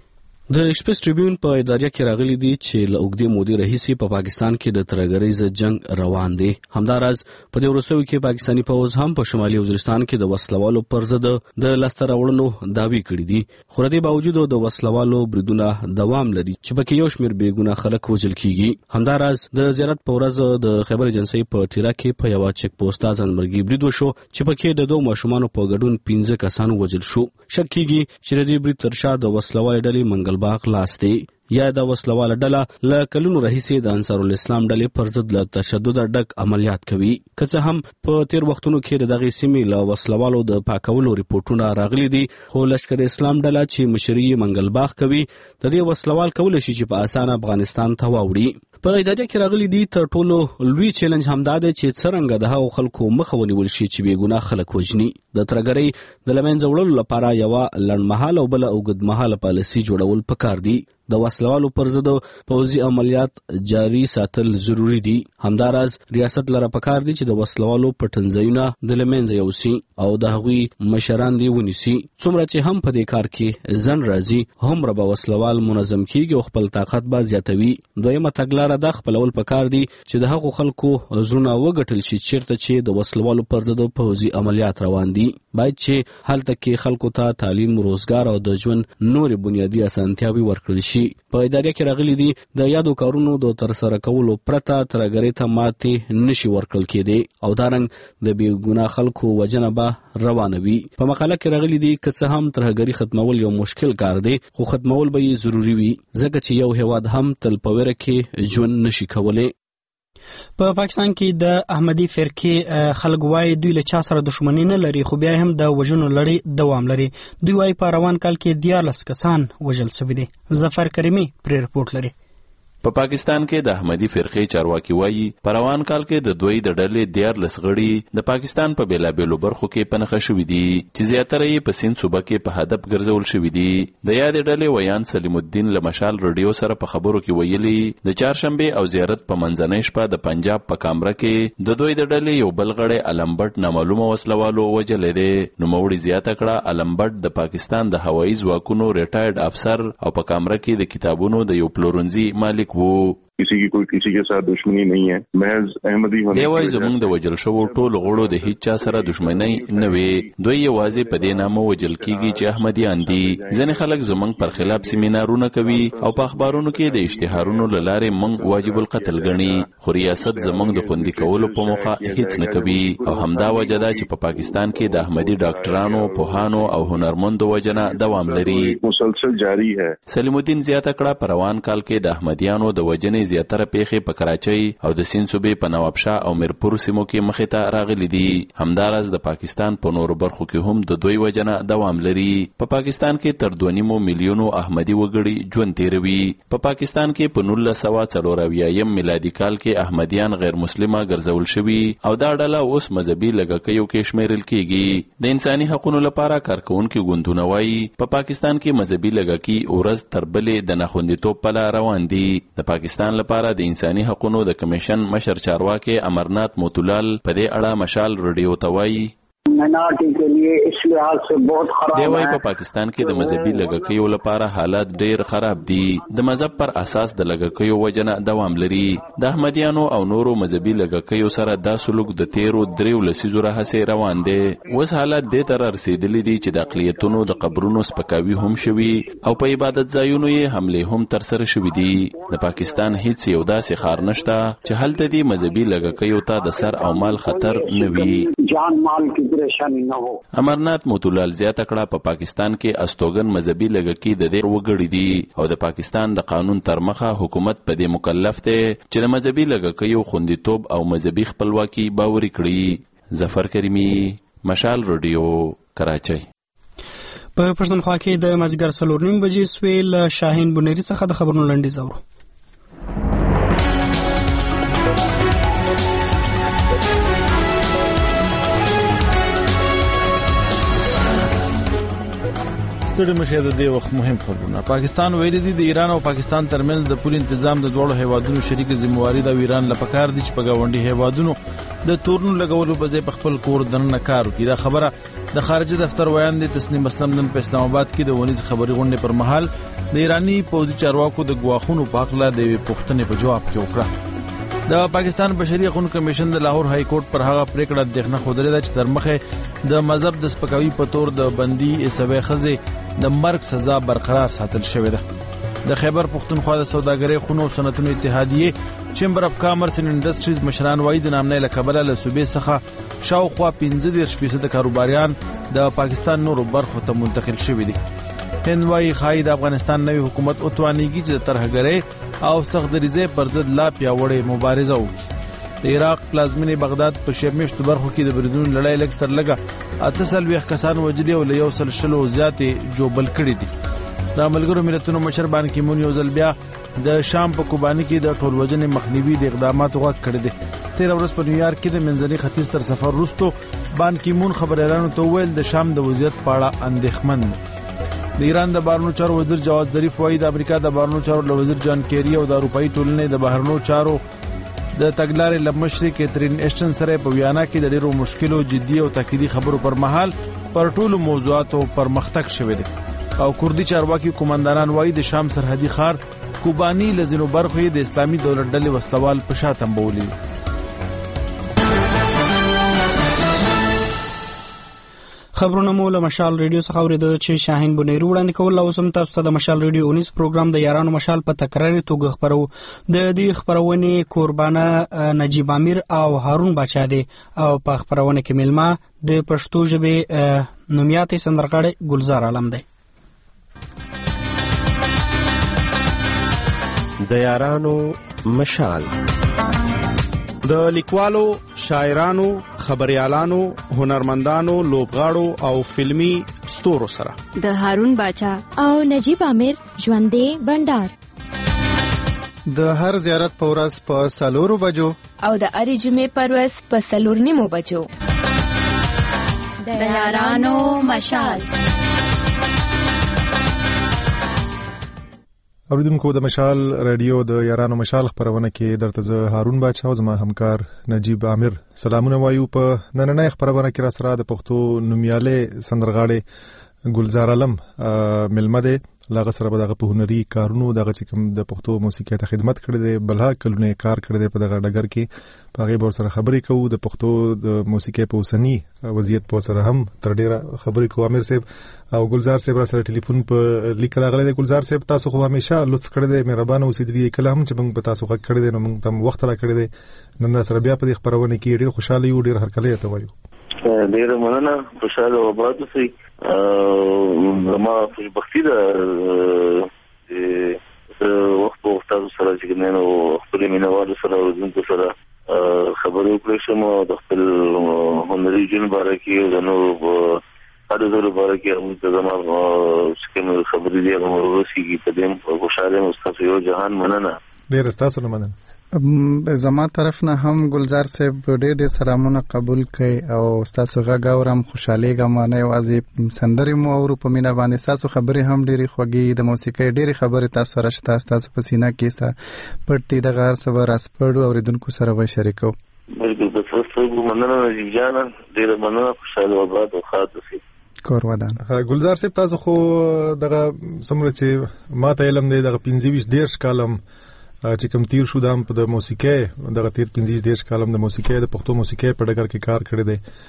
د ایکسپریس ټریبیون په ادارې کې راغلي دي چې له اوږدې مودې راهیسې په پاکستان کې د ترهګرۍ ضد جنگ روان دی. همداراز په دې وروستیو کې پاکستاني پوځ هم په شمالي وزیرستان کې د وسلوالو پر ضد د لاسته راوړنو دعوی کړي دي. خو د دې باوجود د وسلوالو بریدونه دوام لري چې پکې یو شمېر بېګناه خلک وژل کیږي. همداراز د زیارت په ورځ د خیبر ایجنسۍ په تیرا کې په یوه چک پوسټه ځانمرګي برید وشو چې پکې د دوه ماشومانو په ګډون پنځه کسان وژل شو. شک کیږي چې د دې برید تر شا د وسلوالې ډلې منګل باغ لاس دی یا د وسلواله ډله له کلونو راهیسې د انصار الاسلام ډلې پر ضد له تشدد ډک عملیات کوي. که څه هم په تیر وختونو کې د دغې سیمې له وسلوالو د پاکولو ریپورټونه راغلي دي خو لشکر اسلام ډله چې مشري یې منګل باغ کوي د دې وسلوال کولی شي چې په اسانه افغانستان ته واوړي. په ادارې کې راغلي دي تر ټولو لوی چیلنج همدا دی چې څرنګه د هغو خلکو مخه ونیول شي چې بېګناه خلک وژني. د ترهګرۍ د له منځه وړلو لپاره یوه لنډمهاله او بله اوږدمهاله پالیسي جوړول پکار دي. د وسلوالو پر ضد پوځي عملیات جاري ساتل ضروری دي. همداراز ریاست لره پکار دي چې د وسلوالو پټنځایونه د له منځه یوسي او د هغوی مشران دې ونیسي. څومره چې هم په دې کار کې ځنډ راځي هومره به وسلوال منظم کیږي او خپل طاقت به زیاتوي. دویمه تګلاره دا خپلول پکار دي چې د هغو خلکو زړونه وګټل شي چیرته چې د وسلوالو پر ضد پوځي عملیات روان دي. باید چې هلته کې خلکو ته تعلیم، روزګار او د ژوند نورې بنیادي اسانتیاوې ورکړل شي. په ادارې کې راغلي دي د یادو کارونو د ترسره کولو پرته ترهګرۍ ته ماتې نشي ورکړل کېدی او دارنګ د بېګناه خلکو وژنه به روانه وي. په مقاله کې راغلي دي که څه هم ترهګري ختمول یو مشکل کار دی خو ختمول به یې ضروري وي ځکه چې یو هیواد هم تل په ویره کې ژوند نشي کولی.
په پاکستان کې د احمدي فرقې خلک وایي دوی له چا سره دښمني نه لري خو بیا هم د وژنو لړۍ دوام لري. دوی وایي په روان کال کې دیارلس کسان وژل شوي دي. ظفر کریمي پرې رپورټ لري.
په پاکستان کې د احمدي فرقې چارواکي وایي په روان کال کې د دوی د ډلې دیارلس غړي د پاکستان په بیلابیلو برخو کې پنهخه شوي دي چې زیاتره یې په سیند صوبه کې په هدف ګرځول شوي دي. د یادې ډلې ویان سلیم الدین له مشال رادیو سره په خبرو کې ویلي د چهارشنبې او زیارت په منځنۍ شپه د پنجاب په کامره کې د دوی د ډلې یو بل غړی علمبټ نامعلومه وسلوالو وژلی دی. نوموړي زیاته کړه علمبټ د پاکستان د هوایي ځواکونو ریټایرډ افسر او په کامره کې د کتابونو د یو پلورنځي مالک وو.
किसी की कोई किसी के साथ दुश्मनी नहीं है, महज अहमदी होने
دی وایي زموږ د وجل شوو ټولو غړو د هیڅ چا سره دښمنۍ نه وي. دوی یوازې په دې نامه وجل کیږي چې احمدیان دي. ځینې خلک زموږ پر خلاف سیمینارونه کوي او په اخبارونو کې د اشتهارونو له لارې موږ واجب القتل ګڼي، خو ریاست زموږ د خوندي کولو په موخه هیڅ نه کوي. او همدا وجه ده چې په پاکستان کې د احمدي ډاکټرانو، پوهانو او هنرمندو وجنه دوام لري.
مسلسل جاری ہے.
سلیم الدین زیاته کړه په روان کال کې د احمدیانو د وجنې زیاتره پیښې په کراچۍ او د سیند صوبې په نوابشاه او میرپور سیمو کې مخې ته راغلي دي. همداراز د پاکستان په نورو برخو کې هم د دوی وجنه دوام لري. په پاکستان کې تر دوه نیمو میلیونو احمدي وګړي ژوند تیروي. په پاکستان کې په نولس سوه څلور اویایم میلادي کال کې احمدیان غیر مسلمه ګرځول شوي او دا ډله اوس مذهبي لږکیو کې شمیرل کیږي. د انساني حقوقو لپاره کارکونکي ګوندونه وایي په پاکستان کې مذهبي لږکي ورځ تر بلې د ناخوندیتوب په لار روان دي. د پاکستان لپاره د انساني حقوقو د کمیشن مشر چارواکي امرنات موتولال په دې اړه مشال رادیو ته وایي
مناٹی کے لیے اس لحاظ سے بہت خراب
دی وایي په پاکستان کې د مذهبي لږکیو لپاره حالات ډیر خراب دي. د مذهب پر اساس د لږکیو وجنه دوام لري. د احمدیانو او نورو مذهبي لږکیو سره دا سلوک د تیرو دریو لسیزو راهیسې روان دی. اوس حالات دې ته رسیدلي دي چې د اقلیتونو د قبرونو سپکاوي هم شوي او په عبادت ځایونو یې حملې هم ترسره شوي دي. د پاکستان هیڅ یو داسې ښار نشته چې هلته دې مذهبي لږکیو ته د سر او مال خطر نه وي.
جان مال کی پریشانی نه وو.
امرنات موتولال زیاته کړه په پاکستان کې استوګن مذهبي لږکي د دې وګړي دي او د پاکستان د قانون تر مخه حکومت په دې مکلف دی چې د مذهبي لږکیو خوندیتوب او مذهبي خپلواکي باوري کړي. ظفر کریمی، مشال رادیو، کراچۍ.
په پښتونخوا کې د مازیګر څلور نیم بجې سویل شاهین بنيري څخه د خبرونو لنډیز اورو.
ستړي مشه د دې وخت مهم خبرونه. پاکستان ویلي دي د ایران او پاکستان ترمنځ د پول تنظیم د دوه هیوادونو شریک ذمہواری د ایران لپاره دي چې په گاونډي هیوادونو د تورنو لګولو په ځای په خپل کور دننه کار وکړي. دا خبره د خارجه دفتر ویان دي تسنیم اسلام نن په اسلام آباد کې د ونیز خبري غونډې پر مهال د ایرانی پوځي چارواکو د ګواښونو په اړه د پوښتنې په جواب کې وکړه. د پاکستان بشري حقوقو کمیشن د لاهور های کورټ پر هغه پریکړه دغه خوده چې تر مخه د مذهب د سپکاوي په تور د بندي اسوي خزه د مرګ سزا برقرار ساتل شوې ده. د خیبر پختونخوا د سوداګرۍ خونو صنعتونو اتحادیه چیمبر اف کامرس اینڈ انډستریز مشران وایي د نامنۍ له کبله له صوبې څخه شاوخوا پنځه دېرش فیصده کاروباریان د پاکستان نورو برخو ته منتقل شوي دي. هند وایي ښایي د افغانستان نوی حکومت وتوانیږي چې د ترهګرۍ او سختدریزۍ پر ضد لا پیاوړې مبارزه وکړي. د عراق پلازمینې بغداد په شرمشت برخو کې د بریدونو لړۍ لږ تر لږه اته سلويخ کسان وژلي او له یو سل شلو زیاتې جوبل کړي دي. د ملګرو ملتونو مشر بان کی مون یو ځل بیا د شام په کوبانی کې د ټول وجنې مخنیوي د اقداماتو غوښتنه کړې ده. تیر ورځ په نیویارک کې د منځني ختیځ تر سفر وروسته بان کی مون خبريالانو ته ویل د شام د وضعیت په اړه اندېښمن دي. د ایران د بهرنیو چارو وزیر جواد ظریف وایي د امریکا د بهرنیو چارو له وزیر جان کیری او د اروپאי ټولنې د بهرنیو چارو د تګلارې لمشري کیترین ایشټن سره په ویانا کې د ډیرو مشکلو جدي او تاکیدي خبرو پر مهال پر ټولو موضوعاتو پرمختګ شوی دی. او کوردي چارواکي کومندانان وایي د شام سرحدي ښار کوبانی لزینو برخو د اسلامي دولت ډلې وسلوال په شا تنبولي.
خبرونه مو له مشال ریډیو څخه اوریدل چې شاهین بنيري وړاندې کول او سم تاسو ته د مشال ریډیو اونیس پروګرام د یارانو مشال په تکراري توګه خبرو. د دې خبرونه قربانه نجیب امیر او هارون بچا دي او په خبرونه کې ملما د پښتو ژبه نومیاتي سندرغاړي ګلزار عالم دی.
د یارانو مشال د لیکوالو، شاعرانو، خبريالانو، هنرمندانو، لوبغاړو او فلمی ستورو سره
د هارون باچا او نجیب امیر ژوندې بندر
د هر زیارت په ورځ په سلورو بجو
او د اړې جمعې پر ورځ په سلور نیمو بجو د یارانو مشال.
اوریدونکو د مشال رادیو د یارانو مشال خبرونه کې درته زه هارون باچا او زما همکار نجیب امیر سلامونه وایو. په نننۍ خبرونه کې را سره د پښتو نومیاله سندرغاړي ګلزار علم ملمه ده لاغه سره به دغه په هنري کارونو دغه چې کوم د پښتو موسیقۍ ته خدمت کړی دی بلها کلونه کار کړی دی په دغه ډګر کې په هغه بور سره خبرې کوو د پښتو د موسیقۍ په اوسنی وضعیت په سره هم تر ډیره خبرې کوو. امیر صاحب او ګلزار صاحب را سره ټلیفون په لیک راغلی دی. ګلزار صاحب تاسو خو همیشه لطف کړی دی، مهربانه اوسېدلی، کله هم چې موږ په تاسو غږ کړی دی نو موږ ته وخت را کړی دی، نن سره بیا په دې خبرونه کې ډیر خوشاله یو، ډیر هرکلی ته وایو.
ډیره مننه، خوشاله او آباد اوسئ. زما خوشبختي ده چې وخت په وخت تاسو سره چې نن او خپل مینوالو سره او دونکو سره خبرې وکړې شم د خپل هنري جون باره کې د نو هر ډول باره کې هم ته زما څنګه خبرې دي هغه ورسیږي په دې خوشاله مستاسو یو جهان مننه.
ډیر تاسو نه مننه.
زما طرف نه هم ګلزار صاحب ډېر ډېر سلامونه قبول کړئ او تاسو غږ اورم خوشاليږم، نه یوازې سندرې مو اورو په مینا باندې تاسو خبرې هم ډېری خوږې، د موسیقۍ ډېری خبرې تاسو سره شته، تاسو په سینا کې سره پټي د غار سره راسپړو اوریدونکو سره به شریکو.
بالکل تاسو مننه نجیب جان، ډېر مننه، خوشاله او آباد او خاص اوسئ.
کور ودان.
ګلزار صاحب تاسو خو دغه سمره چې ماته علم دی دغه پنځه ویشت دیرش کالم چې کوم تیر شو دام په د موسیقۍ دغه تیر پنځه دیرش کالم د موسیقۍ د پښتو موسیقۍ په ډګر کې کار کړی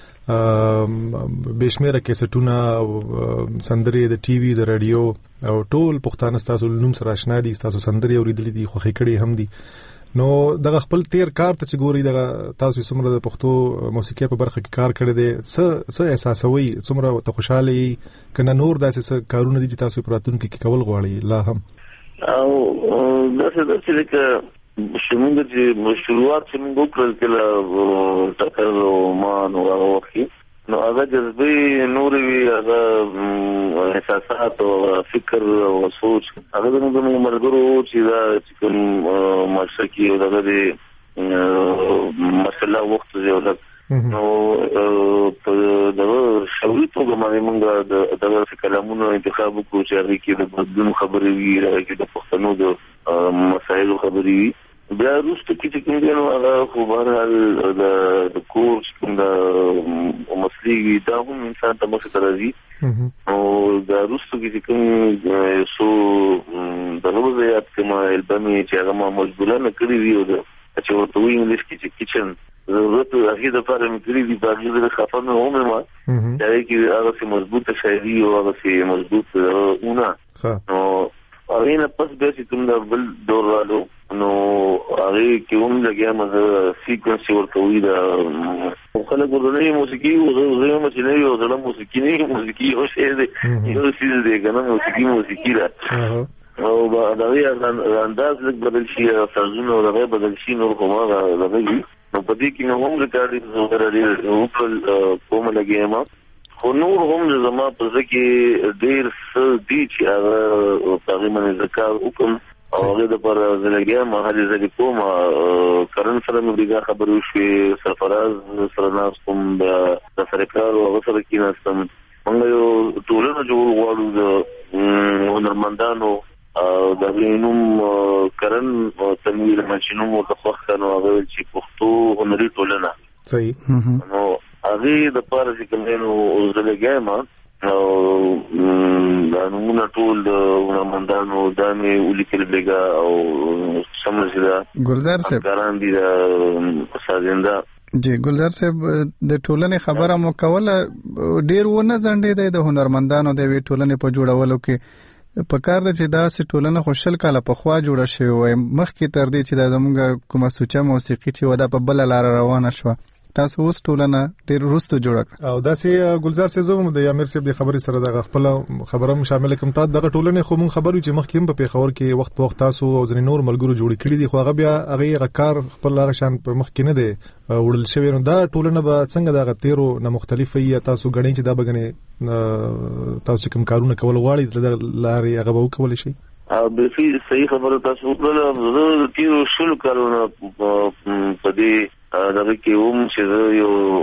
دی، بشمیره کیسټونه او سندرې د ټي وي د رادیو او ټول پښتانه تاسو نوم سره آشنا دي، تاسو سندرې اوریدلې دي، خوښي کړي هم دي. نو دغه خپل تیر کار ته چې ګوري دغه تاسو څومره د پښتو موسیقۍ په برخه کې کار کړی دی، څه څه احساسوي، څومره ته خوشاله کنه نور داسې کارونه دي چې تاسو په راتلونکي کې کول غواړئ لا هم؟
او داسې داسې لکه شمونږ چې شروعات چې موږ وکړل کله ټکر او ما نو هغه وخت کې نو هغه جذبې نورې وي، هغه احساسات او فکر او سوچ هغه زموږ ملګرو چې دا چې کوم مشرکي او دغه د مسله وخت یو لږ نو په دغه شوي توګه باندې موږ دغه کلامونو انتخاب وکړو چې هغه کې د بدلون خبرې وي، هغه کې د پښتنو د مسایلو خبرې وي. بیا وروسته کې چې کوم دی نو هغه خو بهرحال د کور کوم د مسلې دا هم انسان ته مخې ته راځي او دا وروسته کې چې کوم څو دغه وضعیت کې ما البمې چې هغه ما مجبورانه کړي وي او چې ورته وایي انګلیش کې چې کچن ضرورت هغه د لپاره مې کړی دی، باقي د خفانه هم ما دا کې هغه سي مضبوطه شاعري او هغه سي مضبوط اونه نو هغه نه پس به چې کوم د بل دور والو نو هغه کې هم لګیا مزه سیکوینس ورته وی دا خلک ورته موسیقي او زه هم چې نه یو ځله موسیقي نه موسیقي او شی دی یو څه دی کنه موسیقي موسیقي دا او دا یې انداز لږ بدل شي، فرزونه او دغه بدل شي نو کومه دغه نو په دې کې نو هم ریکارډینګ وغیرہ ډېر وکړل کومه لګیا ما خو نور هم زما په ځکه ډېر څه دي چې هغه تقریبا ذکر وکم او هغه د پر زلګیا ما هلي زلي کومه کرن سره مې دغه خبرو شوې سرفراز سره ناس کوم د سرکار او هغه سره کې ناستم موږ یو ټولنه جوړ غواړو د هنرمندانو د وینوم کرن تنویر ماشینوم او د خوښانو هغه چې پښتو هنري ټولنه
صحیح
نو هغه د پاره چې کومینو زلګیا ما او د نمونه ټول د هنرمندانو د مې ولیکل بیګا او سمجھدا
ګلزار صاحب
کاران دي د سازنده
جی ګلزار صاحب د ټولنې خبره مو کوله ډیر ونه ځنډې د هنرمندانو د وی ټولنې په جوړولو کې په کار د چې دا سه ټولنه خوشل کاله په خوا جوړه شوی وای مخکې تر دې چې د زمونږ کومه سوچه موسیقي چې ودا په بل لار روانه شو تاسو اوس ټولنه ډیر وروسته جوړه
او داسې ګلزار صاحب زموږ د امیر صاحب د خبرې سره د خپل خبره هم شامل کوم ته دغه ټولنه خو مون خبرو چې مخکې هم په پیښور کې وخت په وخت تاسو او ځنې نور ملګرو جوړ کړي دي خو هغه بیا هغه غکار خپل هغه شان په مخ کې نه دی وړل شوی نو دا ټولنه به څنګه دغه تیرو نه مختلفه یا تاسو غړي چې دا بګنه تاسو کوم کارونه کول غواړي د لارې هغه به وکول شي
او به صحیح خبره تاسو وکړه زه تیرو شل کارونه په دې دغه کې هم چې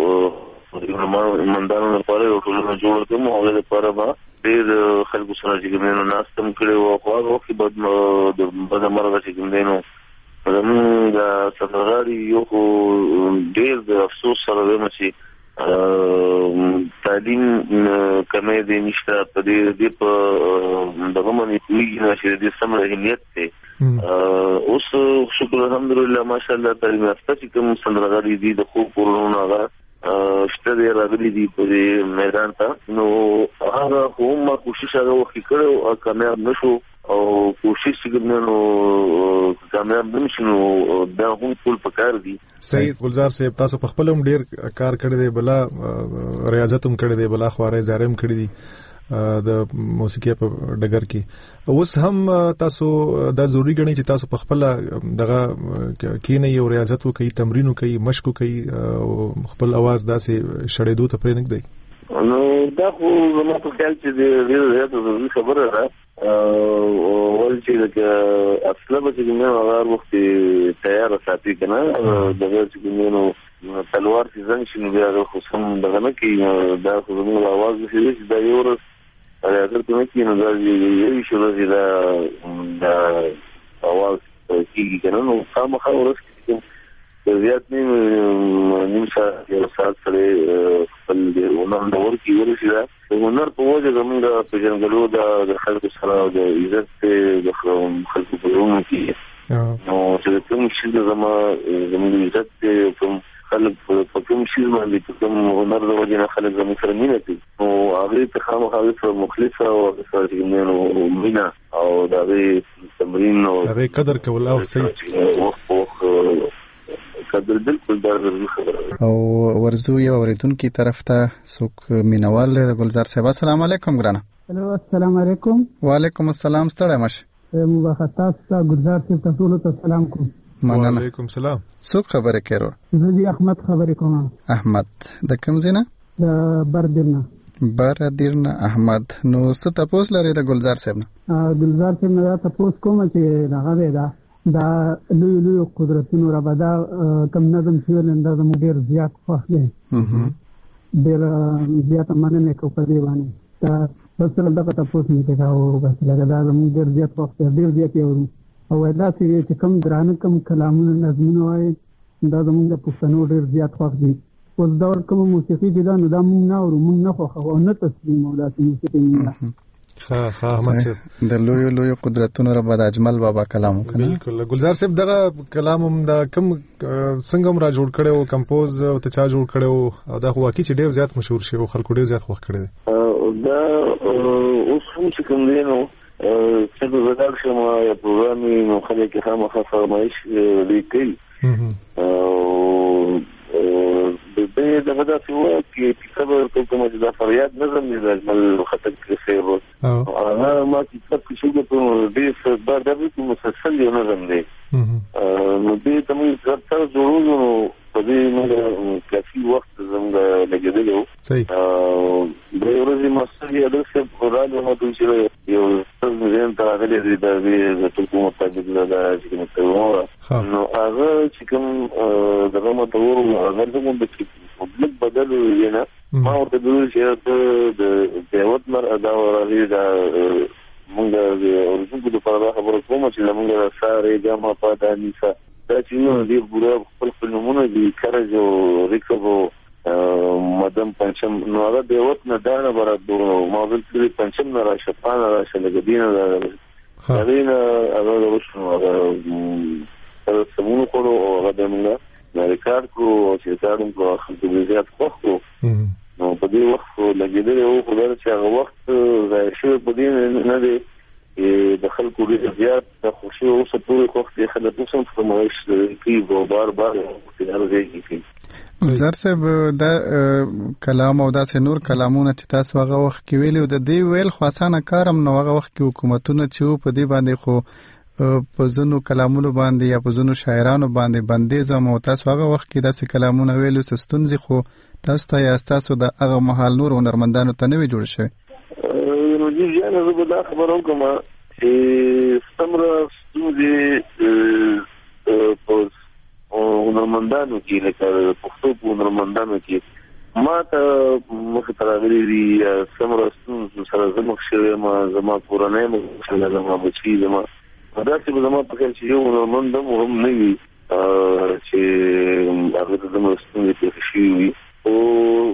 یو مندانو لپاره یو ټولنه جوړ کوم هغه لپاره به ډېر خلکو سره چې ګمنو ناستم کړي او خو هغه وخت بعد د بده مرغه چې ګمنو زموږ د سفرغاري یو ډېر د افسوس سره وایم چې تعلیم کمې دي نشته په دې دې په دغه باندې کوي چې دې سم اهمیت ته اوس شکر الحمدلله ماشاءالله تعلیم یافته چې کوم سندرغړي دي د خو پورونه هغه شته دی راغلي دي په میدان ته نو هغه هم کوشش هغه وکړ او کامیاب نشو او کوشش وکړو کامیاب نشو دا هم ټول پکار دي.
صحیح گلزار صاحب تاسو په خپل هم ډیر کار کړی دی بلا ریاضت هم کړی دی بلا خوارې زارم کړی دی د موسیقي په ډګر کې اوس هم تاسو دا ضروری ګڼئ چې تاسو په خپل دغه کینې یو ریاضت وکړئ تمرین وکړئ مشق وکړئ خپل आवाज داسې شړېدو ته پرې نږدې
نو دا خو زما په خیال چې ډېر زیات ضروري خبره ده ول چې دا اصله به چې موږ هغه وخت تیار ساتي کنه دغه چې موږ تلوار چې څنګه شنو بیا خو سم دغه نه کې دا خو زموږ आवाज چې دا یو ورځ اگر کومه کې نه دا یو شو چې دا دا आवाज کیږي کنه نو خامخا ورځ کې زیات نه نیم ساعت یو ساعت سره خپل ونن د ورکی ورشي دا ونر په وجه زموږ په جنګلو د خلکو سره د عزت د خلکو په ورونو کې نو چې کوم شي زموږ زموږ عزت کوم خلک په کوم شي باندې کوم ونر د وجه نه خلک زموږ سره مینه کوي نو هغه ته خامخا سره مخلصه او سره نو مینا او دا تمرین او
هغه قدر کول او صحیح
او ورزو یو اوریدونکو طرف ته څوک مینوال د ګلزار صاحب السلام علیکم ګرانه.
الو السلام علیکم.
وعلیکم السلام ستړی مشه.
مبارکات ګلزار صاحب تاسو ته سلام کوم.
وعلیکم السلام.
څوک خبره کوي؟
زه دی احمد خبرې کوم.
احمد د کوم ځای نه؟
د بردیرنه.
بردیرنه احمد. نو څه تاسو لري د ګلزار صاحب نه؟
ګلزار صاحب نه تاسو کوم چې هغه ده دا لوی لوی قدرتونو را بدا کم نظم شوی نن دا زموږ ډیر زیات خوښ دی ډیر زیات مننه کوم په دی باندې دا سره دا تاسو نه کاوه بس لکه دا زموږ ډیر زیات خوښ دی ډیر زیات یو او دا چې کوم درانه کوم کلامونه نظمونه وای دا زموږ د پښتنو ډیر زیات خوښ دی اوس دا کوم موسیقي دي دا نو دا مونږ نه اورو مونږ نه خوښو او نه تسلیم ولا موسیقي نه
ها ها احمد صاحب
د لوی لوی قدرتونو رب د اجمل بابا کلام وکړه
بالکل ګلزار صاحب دغه کلام هم دا کم څنګه را جوړ کړو کمپوز او ته چا جوړ کړو او دا واقعي چې ډیر زیات مشهور شي او خلکو ډیر زیات خوښ کړي
دا اوس هم چې کوم دی نو چې د زړه شمه یا پروګرامي نو خلک هم فرمایش لیکي د دې د غدا څو کې کتاب کوم چې دا فریاد نظم دی د اجمل خطر کې خیر او هغه ما کتاب کې شو په دې سبا د مسلسل یو نظم دی نو دې تمه تر جوړولو په دې موږ کافي وخت زموږ لګیدلو
صحیح
د ورځې مستری ادرسه قرآن او د چې یو څه زين تر هغه دې د ټکو مطابق دا چې کومه نو هغه چې کوم دغه متور هغه کوم د مطلب بدل وینا ما ورته د چې د دیوت مر ادا ورغی دا موږ د ورزو د پاره خبره کوم چې موږ سره جامه پاده نیسه دا چې نو دې ګوره خپل خپل نمونه دي کارج او ریکبو مدام پنځم نو هغه دیوت نه دانه برابر ما ول چې پنځم نه راشه پانه راشه لګدینه دا غوښنه هغه وښنو هغه سمونو کولو او هغه دمنه ریکارډ کو او چې تاسو کو خپل زیات خوښو نو په دې وخت لګیدل او خبر چې هغه وخت راشه په دې نه دی د خلکو ډیر زیات د خوشي او سپوري وخت یې خلک هم فرمایش کوي او بار بار اختیار کوي
زر صاحب دا کلام او دا نور کلامونه چې تاسو هغه وخت کې ویلو د دې ویل خاصانه کارم نو هغه وخت کې حکومتونه چې په دې باندې خو په زونو کلامونو باندې یا په زونو شاعرانو باندې بندیز او تاسو هغه وخت کې داسې کلامونه ویلو سستونځي خو تاسو ته یا تاسو د هغه محل نور هنرمندانو ته نه وی جوړ شوی
نو دې ځان زه به دا خبرو کوم چې ستمره ستونزې په هنرمندانو کې لکه پښتو په هنرمندانو کې ما ته مخ ته راغلي دي ستمره ستونزې سره زموږ شوی ما زما کورنۍ مو سره زما بچي زما دا چې زما په کې چې یو هنرمند هم نه وي چې هغه د زموږ ستونزې په شي وي او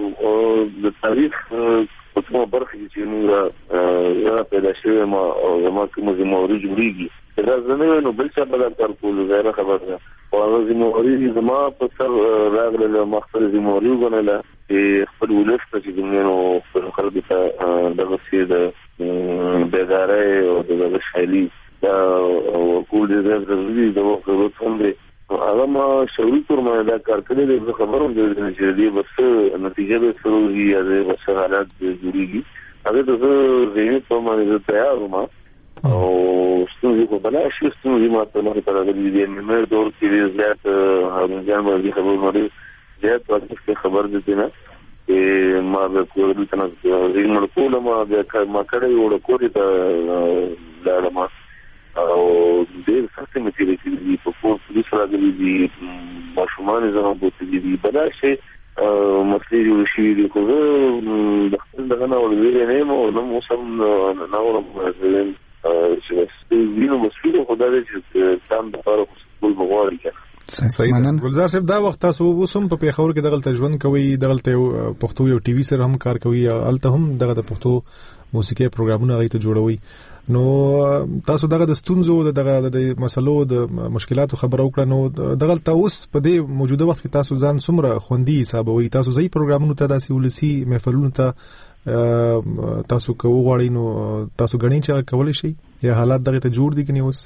چې موږ یا پیدا شوی ما او زما کوم زموږ جوړیږي دا زموږ نو بل څه بدل تر کول غیر خبر ده او زموږ زما په سر راغله مخفل زموږ غنله چې خپل ولست چې موږ خپل خلک ته دغه څه د بیدارۍ او د شایلي دا کول دې زړه د وخت څنګه هغه ما شروع تر ما دا کار کړی دی خبرم دې چې دې بس نتیجه به سروږي یا دې بس حالات جوړیږي هغه د زه په باندې تیار ما او ستاسو په بلا شي ستاسو ما ته نه پاره دې نه دور کې زیات هم ځان باندې خبر مړي زیات وخت خبر دې نه چې ما به کول ته نه زین مړ کول ما به ما کړی وړ کوی ته لاړم او ډېر څه مې چې دې په کوم پولیس راغلي دي ماشومان زموږ بوتي دي بلا شي مسلې جوړ شي دي خو د خپل دغه نه ورې نه مو نو موسم نه ورم چې وینو مسلې خو دا چې تام د فارغ خپل بغواړي
صحیح ګلزار صاحب دا وخت تاسو وسم په پیښور کې دغه ژوند کوي دغه پښتو یو ټي وي سره هم کار کوي الته هم دغه د پښتو موسیقي پروګرامونه غوښته جوړوي نو تاسو دغه د ستونزو دغه د مسلو د مشکلاتو خبرو کړه نو دغه تاسو په دې موجوده وخت کې تاسو ځان څومره خوندي حسابوي تاسو ځای پروګرامونو ته داسې ولسی محفلونو ته تاسو کوو غواړئ نو تاسو غنی چې کولای شي یا حالات دغه ته جوړ دي کني اوس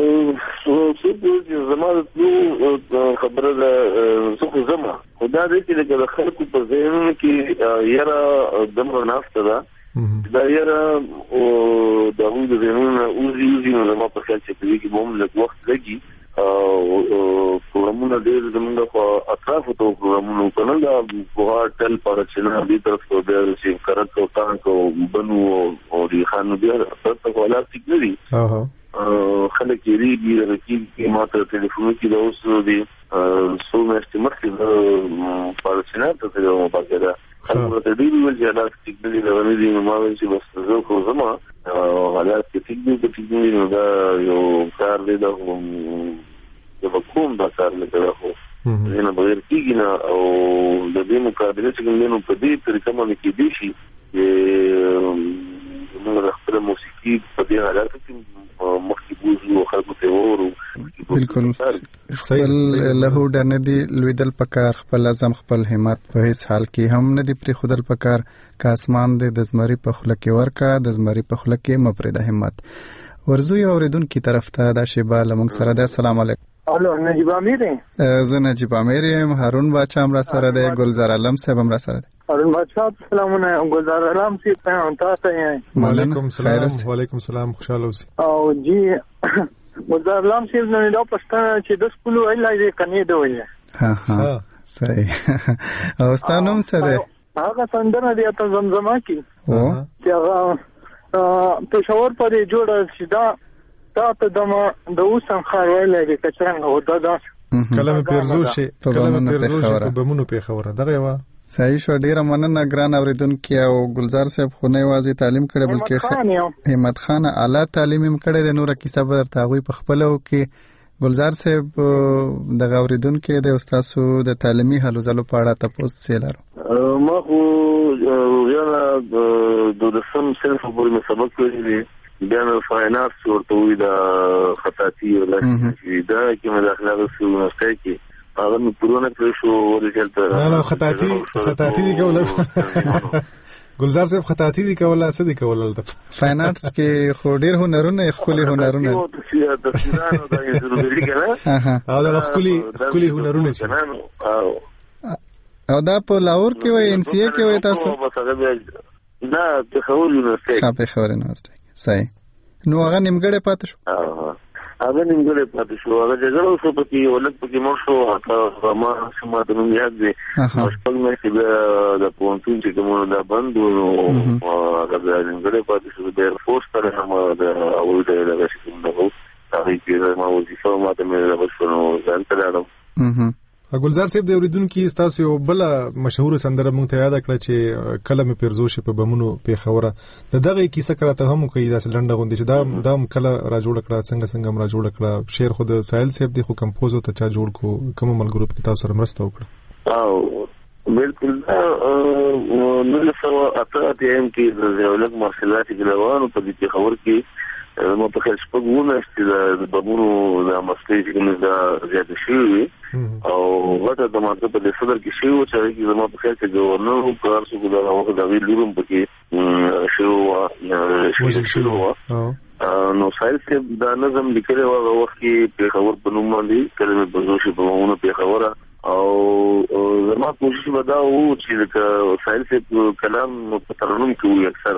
زموږ نو خبره ده څه زما خدا دې چې د خلکو په ذهن کې یاره دمر نافته ده دا یاره او دغه د ذهنونو اوزي اوزي نو زما په خیال چې په دې کې به هم لږ وخت لګي او پروګرامونه ډېر زموږ په اطرافو ته پروګرامونه کنه دا په ټل پر چې نه دې طرف ته د چې کرت او تانک او بنو او ریحان دې په حالات کې دي ها خلک یې ریږي رکیږي چې ماته ټلیفون کې دا اوس دی څو میاشتې مخکې د پارچنات ته یو باګه خلک ته دی ویل چې حالات کې دي دا نه دي نو ما ویل چې بس زه خو زما حالات کې دي چې دي نو دا یو کار دی دا یو کوم دا کار نه کوي خو نه بغیر کېږي نه او د دې مقابله چې موږ په دې طریقه باندې کې دي شي چې موږ خپل موسیقي په دې حالات کې مخکې بوزو خلکو ته ورو
بالکل خپل له ډر نه دی لویدل پکار خپل اعظم خپل همت په هیڅ حال کې هم نه دی پری خودل پکار کا اسمان دې د زمري په خله کې ورکا د زمري په خله کې مپرده همت ورزو یو اوریدون کی طرف ته دا شیبا لمون سره ده السلام علیکم
الو نجیب امیر
زه نجیب امیر یم هارون باچا هم را سره ده گلزار علم صاحب هم را سره ده
هارون باچا سلامونه گلزار علم سی په تاسو ته
وعلیکم السلام وعلیکم السلام خوشاله اوسئ
او جی گلزار علم سی نو دا پښتنه چې د سکول ویلای دی کني دی
ها ها صحیح او ستانوم سره
هغه څنګه دی ته زمزمه کی او چې هغه پېښور پرې جوړ شي دا دا ته دمه د اوسم خاروي کې کچرنګ او دا دا
کلمه پیرزو شي کلمه پیرزو شي په بمونو په خبره دغه وا
صحیح شو ډیره مننه ګران اوریدونکو او گلزار صاحب خو نه وازي تعلیم کړي بلکې همت خان اعلی تعلیم هم کړي د نور کیسه بر تاغوي په خپلو کې گلزار صاحب د اوریدونکو د استادو د تعلیمي حلو زلو په اړه تاسو سیلارو
ما خو یو د دسم صنف په سبق کې بیا نو فاینانس ورته وی دا خطاطی ولا چې دا کې مداخله وسو نو کې هغه نو پرونه کړی شو ورته
نه نه خطاطی خطاطی دی کوله گلزار صاحب خطاطی دی کوله څه دی کوله
فاینانس کې خو ډیر هنرونه خولي هنرونه
او تفسیرانو دا یې ضروري کنه
او دا خولي خولي هنرونه
او دا په لاور کې وای ان سی ای کې وای تاسو
نه په خول یونیورسيټي
ها په خول یونیورسيټي صحیح نو هغه نیمګړې پاتې شو
هغه نیمګړې پاتې شو هغه جګړه شو په کې ولک په کې مو شو هغه ما سم د نوم یاد دي خپل مې چې د پونتون چې کومه دا بند او هغه نیمګړې پاتې شو د فورس سره هم د اول ډول د شي نو هغه کې ما وظیفه ما ته مې راوښنو ځان ته راځم
گلزار صاحب د اوریدونکو تاسو یو بل مشهور سندره مونږ ته یاد کړه چې کلمه پیرزو شي په بمونو په خوره د دغه کیسه کراته هم کوي دا لنډه غونډه چې دا دام کله را جوړ کړه څنګه څنګه را جوړ کړه شعر خود ساحل صاحب دی خو کمپوز او ته چا جوړ کو کوم ملګرو په تاسو سره مرسته وکړه
او بالکل نو سره اته ټیم کې د ځولک مرحلات کې روانو په دې خبر کې مو په خپل شپږونه چې د بمونو د مسلې کې نه زیات شي او وته د ماته په صدر کې شي او چې زموږ په خپل کې گورنر کار څه کوي دا هغه د ویلوم پکې شو شو نو سایل کې دا نظم لیکل او وخت کې په خبر په نوم باندې کلمه بزوشي په مونږ په خبره او زما کوشش ودا او چې سایل کې کلام په ترنم کې وي اکثر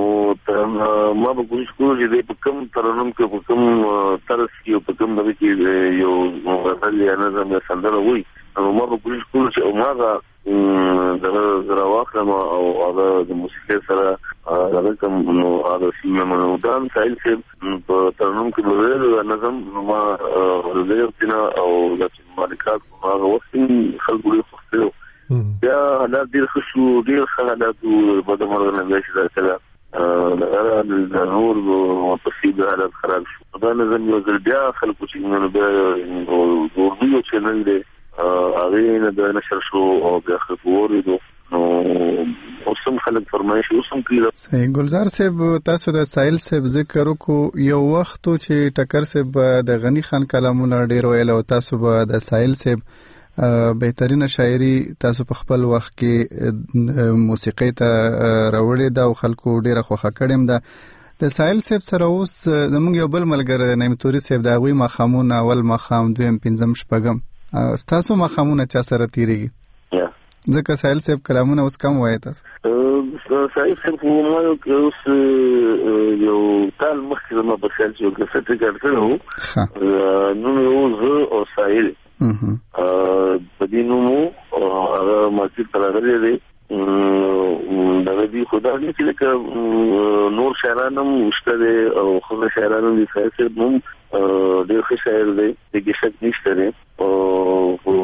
نو ما به کوشش کوم چې په کوم ترنم کې په کوم طرز کې په کوم د کې یو غزل یا نظم یا سندره وي نو ما به کوشش کوم چې عمره د زراواخلم او هغه د موسیقي سره هغه کوم نو هغه سیمه منودان سایل کې په ترنم کې ویل نظم ما ولرتنا او د مالکات هغه وخت خلکو له خپل بیا حالات ډیر خوشو ډیر حالات په دمر نه ویل چې دا نور او تصویر حالات خراب شو دا نظم یو ځل بیا خلکو چې نو بیا ورغلو چې نن دې هغه نه د نشر شو او بیا خلکو ورېدو نو اوسم خلک فرمایش اوسم کړی
صحیح گلزار صاحب تاسو د سایل صاحب ذکر وکړو یو وخت چې ټکر صاحب د غنی خان کلامونه ډیر ویل او تاسو به د سایل صاحب بهترینه شاعري تاسو په خپل وخت کې موسیقي ته راوړې دا او خلکو ډیره خوښه کړم دا د سایل صاحب سره اوس زموږ یو بل ملګری نعمتوري صاحب دا غوي مخامونه اول مخام دویم پنځم شپږم تاسو مخامونه چا سره تیریږي ځکه سایل صاحب کلامونه اوس کم وایي تاسو
سایل صاحب مو اوس یو کال مخکې ما په خیال چې یو څه کړو نو یو زه او سایل په دې نومو هغه مسجد ته راغلی دی دا دې خدای دې چې نور شاعران هم مشته دي او خو شاعران دي چې هم ډېر ښه شاعر دي چې شک نشته دي او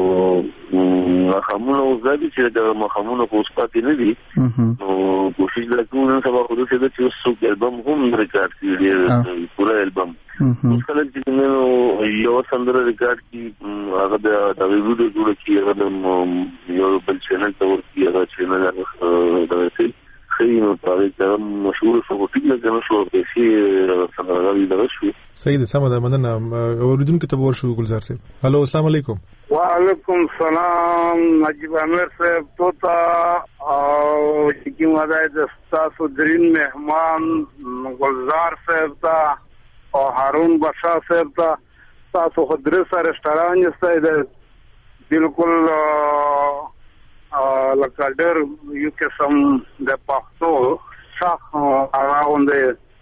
مخامونه وزادي چې دا مخامونه په اوس پاتې نه دي نو کوشش وکړو نن سبا خو دې چې څو البم هم ریکارډ کړي پورا البم اوس کله چې نو یو سندره ریکارډ کی هغه د ویډیو جوړ کی هغه یو بل چینل ته ورکی هغه چینل دا چې خیر نو تاریخ مشهور شو ټیک نه کنه شو په شي سندره دا شو
سید سم ده مننه اوریدونکو ته ورشو گلزار صاحب هالو السلام علیکم
وعلیکم السلام نجیب امیر صاحب توتا او چې موږ د تاسو درین مهمان گلزار صاحب تا او هارون بشا صاحب تا تاسو خدرسه رستوران یې ده بالکل لکه ډېر یو قسم د پښتو شاخ اراوند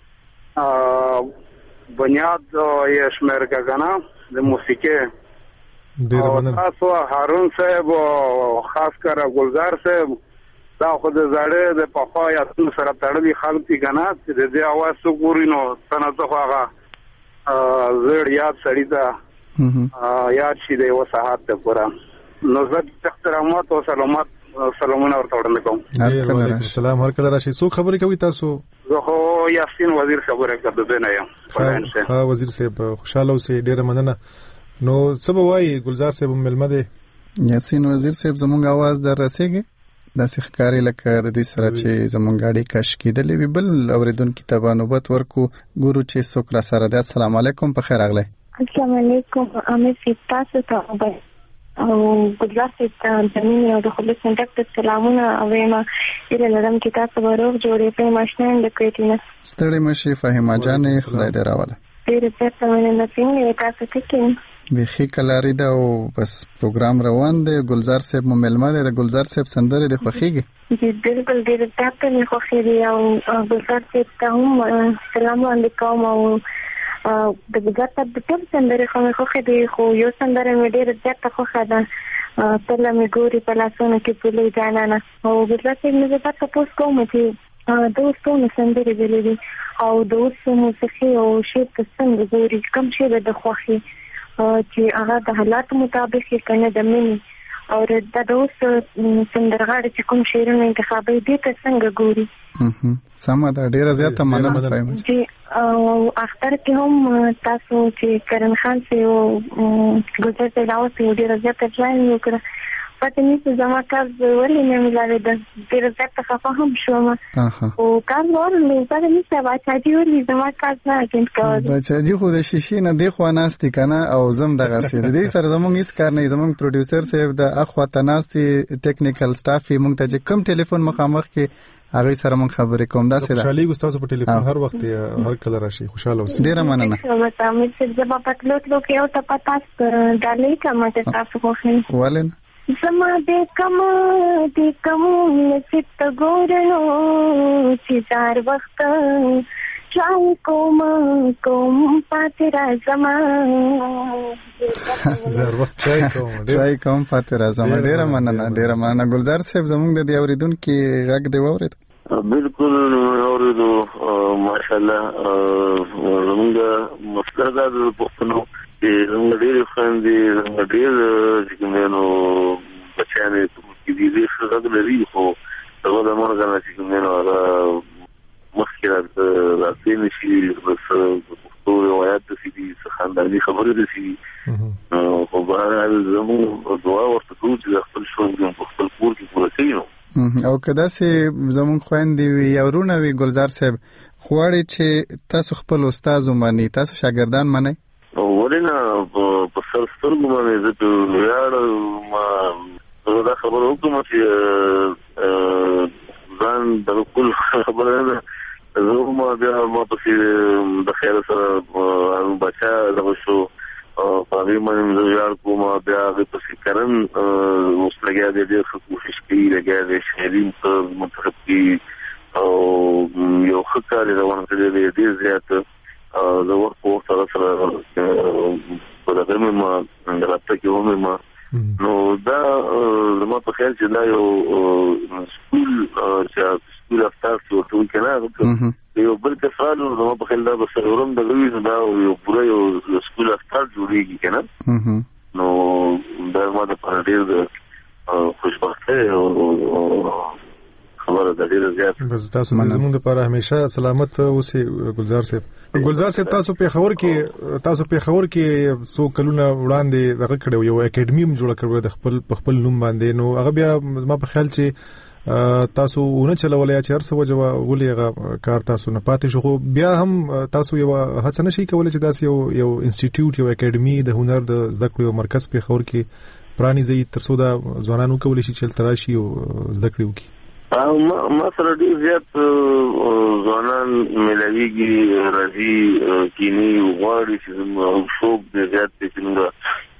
بنیاد یې شمیر کاغانا د موسیقي تاسو هارون صاحب او خاص کر گلزار صاحب دا خو د زړه د پخوا یاتو سره تړلي خلک دي کنه چې د دې اواز څو ګوري نو څنګه څه هغه زړ یاد سړی دا یاد شي د وساحت ته پورا نو زه احترامات او سلامات سلامونه ورته وړاندې کوم
وعلیکم السلام هر کله راشي څو خبرې کوي تاسو
زه خو یاسین وزیر خبره کوم نه یم
ها وزیر صاحب خوشاله اوسئ ډیره مننه نو څه به وایي گلزار صاحب ملمه دی
یاسین وزیر صاحب زموږ आवाज در رسیږي د سخکاری لکه د دې سره چې زموږ غاډي کش کېدلې وی بل اوریدونکو ته نوبت ورکو ګورو چې څوک را سره ده السلام علیکم په خیر اغله
السلام علیکم امیر صاحب تاسو ته او گلزار صاحب ته زمين او د خلک کنټاکټ سلامونه او ما اله لرم چې تاسو ورو جوړې په ماشین د کوټینه
ستړي مشي فهمه جانې خدای دې راوله
ډېر څه مې نه څنګه تاسو ټیکین
بخي کلاری دا او بس پروګرام روان دی گلزار صاحب مو ملما دی گلزار صاحب سندره د خوخيږي
جی بالکل ډېر تاسو نه خوخيږي او گلزار صاحب ته هم سلام علیکم او د گلزار صاحب د ټول سندره خو خوخيږي خو یو سندره مې ډېر زیات خوخه ده په لمه ګوري په لاسونو کې پولې جانانا او گلزار صاحب مې تاسو پوس کوم چې دوستو سندره ویلې او دوستو موسیقي او شی په څنګه ګوري کوم شی د خوخي چې هغه د حالات مطابق کنه د منی او د دوست سندرغاړي چې کوم شعرونه انتخابي دي ته څنګه ګوري
سم دا ډیره زیاته مننه فاهم
جی او اختر کې هم تاسو چې کرن خان سي او ګوزر ته راوته ډیره زیاته ځای وکړه پته نیست زما کار ولې نه ملاوېده. ډېره زیاته خفه هم شوم. خو کار ورلو پته نیست باچاجي ولې زما کار نه اټینډ کولی.
باچاجي خو د شیشې نه دې خوا ناستې که نه او زم دغسې د دې سره زمونږ هېڅ کار نه وي. زمونږ پروډیوسر صاحب د اخوا ته ناستې ټیکنیکل سټاف یې مونږ ته چې کوم ټلیفون مخامخ کې هغه سره مونږ خبرې کوم. داسې ده
خوشحالي ګستاسو په ټلیفون هر وخت هر کله راشي. خوشاله اوسئ.
ډیره مننه.
مې چې زما په تلو تلو کې یو ته پتاس ډالۍ کوم چې تاسو خوښوئ.
ولې
زما د کوم د کوم نصیب ته ګورنو چې هر وخت چای کوم کوم پاتې راځم
زر وخت چای کوم
چای کوم پاتې راځم. ډیره مننه ډیره مننه. ګلزار صاحب زموږ د دې اوریدونکو غږ دی واورید؟
بالکل اوریدو. ماشاءالله زموږ مسترد د پښتنو چې زموږ ډېر خويندې زموږ ډېر چې کومینو بچیانې چې دې دې څه لري خو هغه د مرګ نه چې کومینو مخکې راځي نشي بس پښتو روایت د سي دي خانداني خبرې د سي خو بهر زموږ دعا ورته کوو چې خپل ژوند په خپل کور کې پوره کړو.
او که داسې زموږ خویندې وي یا ورونه وي ګلزار صاحب غواړي چې تاسو خپل استاد ومنئ، تاسو شاګردان منئ؟
ولې نه په سر سترګو باندې زه په ویاړ دا خبره وکړم چې ځان د کل خبره نه زه ما بیا ما پسې د خیر سره بچا دغه شو په هغې باندې زه ویاړ کوم. بیا هغې پسې کرن اوس لګیا دی ډېر ښه کوشش کوي، لګیا دی شاعري په منتخب کړي او یو ښه کار یې روان کړی دی ډېر زیات. زه وخت په وخت هغه سره په دغه مې ما رابطه کې هم ما نو دا زما په خیال چې دا یو سکول چې سکول افطار چې ورته وایي که نه یو بل کسان زما په خیال دا به سرورم د لوی نو دا یو پوره یو سکول افطار جوړېږي که نه نو دا ما دپاره ډېر د خوشبختۍ خبره ده ډېره زیات.
بس تاسو زموږ دپاره همیشه سلامت اوسئ ګلزار صاحب. ګلزار صاحب تاسو پېښور کې تاسو پېښور کې څو کلونه وړاندې دغه کړی یو اکیډمي هم جوړه کړې د خپل په خپل نوم باندې. نو هغه بیا زما په خیال چې تاسو ونه چلولای چې هر څه وجوه ولې هغه کار تاسو نه پاتې شو. خو بیا هم تاسو یو هڅه نشئ کولی چې داسې یو یو انسټیټیوټ یو اکیډمي د هنر د زده کړې یو مرکز پېښور کې پرانیزئ تر څو دا ځوانان وکولی شي چې هلته راشي او زده کړې وکړي.
ما سره ډېر زیات ځوانان ملاویږي راځي کینی غواړي چې زموږ شوق ډېر زیات دی چې موږ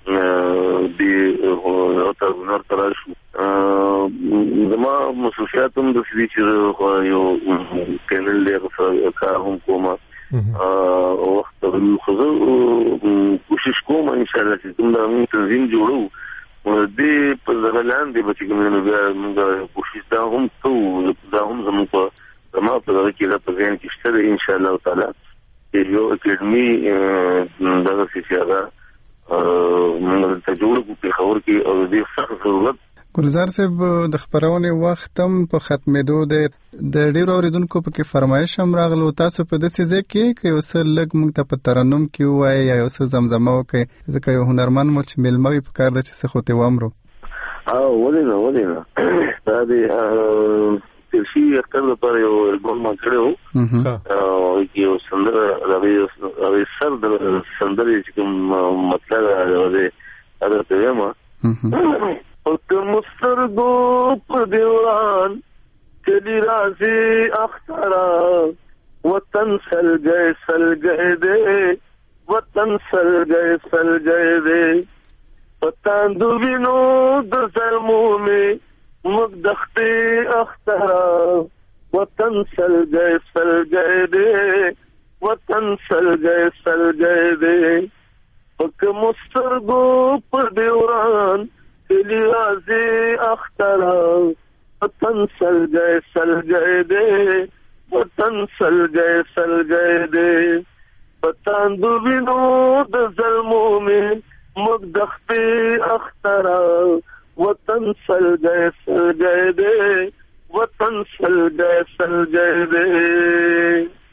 د ته هنر ته راشو. زما مصروفیات هم داسې دي چې یو چینل دی هغه کار هم کوم وخت خو زه کوشش کوم انشاءالله چې کوم د موږ تنظیم جوړو دې په دغه لاندې به چې کوم بیا موږ کوشش دا هم کوو دا هم زموږ په زما په دغه کې دا په ذهن کې شته دی انشاءالله تعالی چې یو اکیډمي دغسې چې هغه موږ ته جوړ کړو پېښور کې او د دې سخت ضرورت.
ګلزار صاحب د خپرونې وخت هم په ختمېدو دی، د ډېرو اورېدونکو پکې فرمایش هم راغلو تاسو په داسې ځای کې که یو څه لږ موږ ته په ترنم کې ووایئ یا یو څه زمزمه وکړئ ځکه یو هنرمند مو چې میلمه وي پکار ده چې څه خو ترې وامرو.
ولې نه ولې نه دا د تیر شوي اختر دپاره یو البوم ما کړی و یو سندره هغې سر د سندرې چې کوم مطلب هغه درته وایم که مسترګو په دیوان کلی راځي اخترا وطن سلګی سلګی دی وطن سلګی سلګی دی پتاندو وینو د زلمو مې موږ دښتې اخترا وطن سلګی سلګی دی وطن سلګی سلګی دی که مسترګو په دیوان کلی راځي اخترا وطن سلګی سلګی دی وطن سلګی سلګی دی پتاندو وینو د زلمو مې موږ دښتې اخترا وطن سلګی سلګی دی وطن سلګی سلګی دی.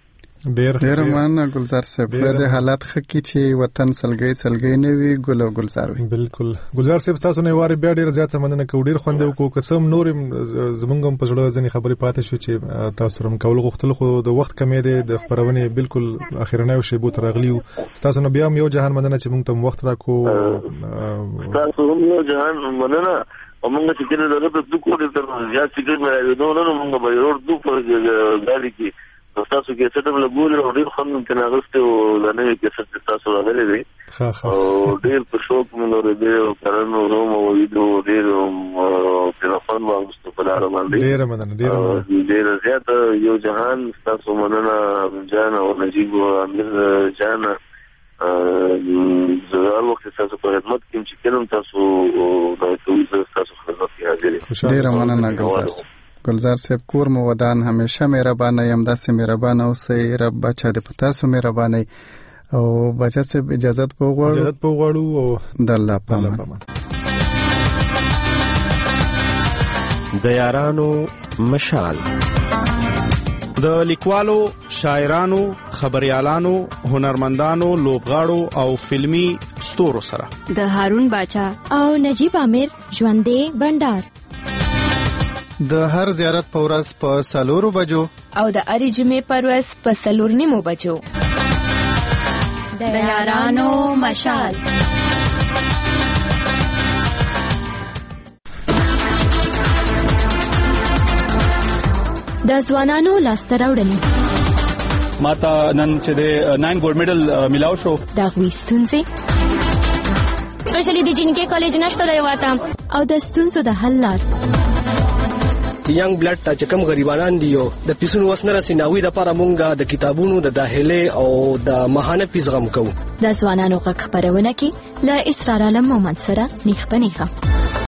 ډیر مننه ګلزار صاحب د حالات خکې چې وطن سلګي سلګي نه وي ګل او گلزار وي.
بالکل ګلزار صاحب تاسو نه واره بیا ډیر زیاته مننه کوم ډیر خوند وکړو قسم نور زمونږ په جوړه ځنی خبرې پاتې شو چې تاسو رم کول غوښتل خو د وخت کمې ده د خبرونه بالکل اخیرنه شی بو ترغلی تاسو نو بیا یو جهان مننه چې موږ ته وخت راکو
تاسو هم یو جهان مننه ومنګ چې کله دغه د کوډ تر زیات فکر مې نو نو موږ به ورور دوه پر غالي کې تاسو کې څه ډول ګول او ډیر خلک کنه غوښته او لنه کې څه تاسو راغلي دي او ډیر په شوق مونږ لري دی او کارنو روم او ویډیو ډیر ټلیفون واغستو په لار باندې
ډیر مننه ډیر
ډیر زیات یو جهان تاسو مننه جان او نجیب او امیر جان زه وخت تاسو په خدمت کې چې کلم تاسو د توګه تاسو خدمت کې حاضر
ډیر مننه ګلزار ګلزار صاحب کور مو ودان همیشه مهربانه یم داسې مهربانه اوسئ رب بچا دې پتا سو مهربانه او بچا صاحب اجازه په غواړو
اجازه په غواړو او
د الله پامان
د یارانو مشال د لیکوالو شاعرانو خبريالانو هنرمندانو لوبغاړو او فلمی ستورو سره
د هارون باچا او نجیب عامر ژوندې بندر
د هر زیارت په ورځ په سالورو بجو
او د اړې جمعې په ورځ په سلور نیمو بجو د یارانو مشال. د ځوانانو لاسته راوړنې
ماته نن چې د ناین ګولډ میډل ملاو شو
د غوي ستونزې سپیشلی د جنکې کالج نشته دی واته او د ستونزو د حل لار
ینګ بلډ ته چې کوم غریبانان دي او د پیسونو وسنه رسیناوي د لپاره مونږه د کتابونو د داخله او د ماهانه پیسغم کوو
د ځوانانو غږ خبرونه کې ل اسرار علم مومند سره نیخ پنیخه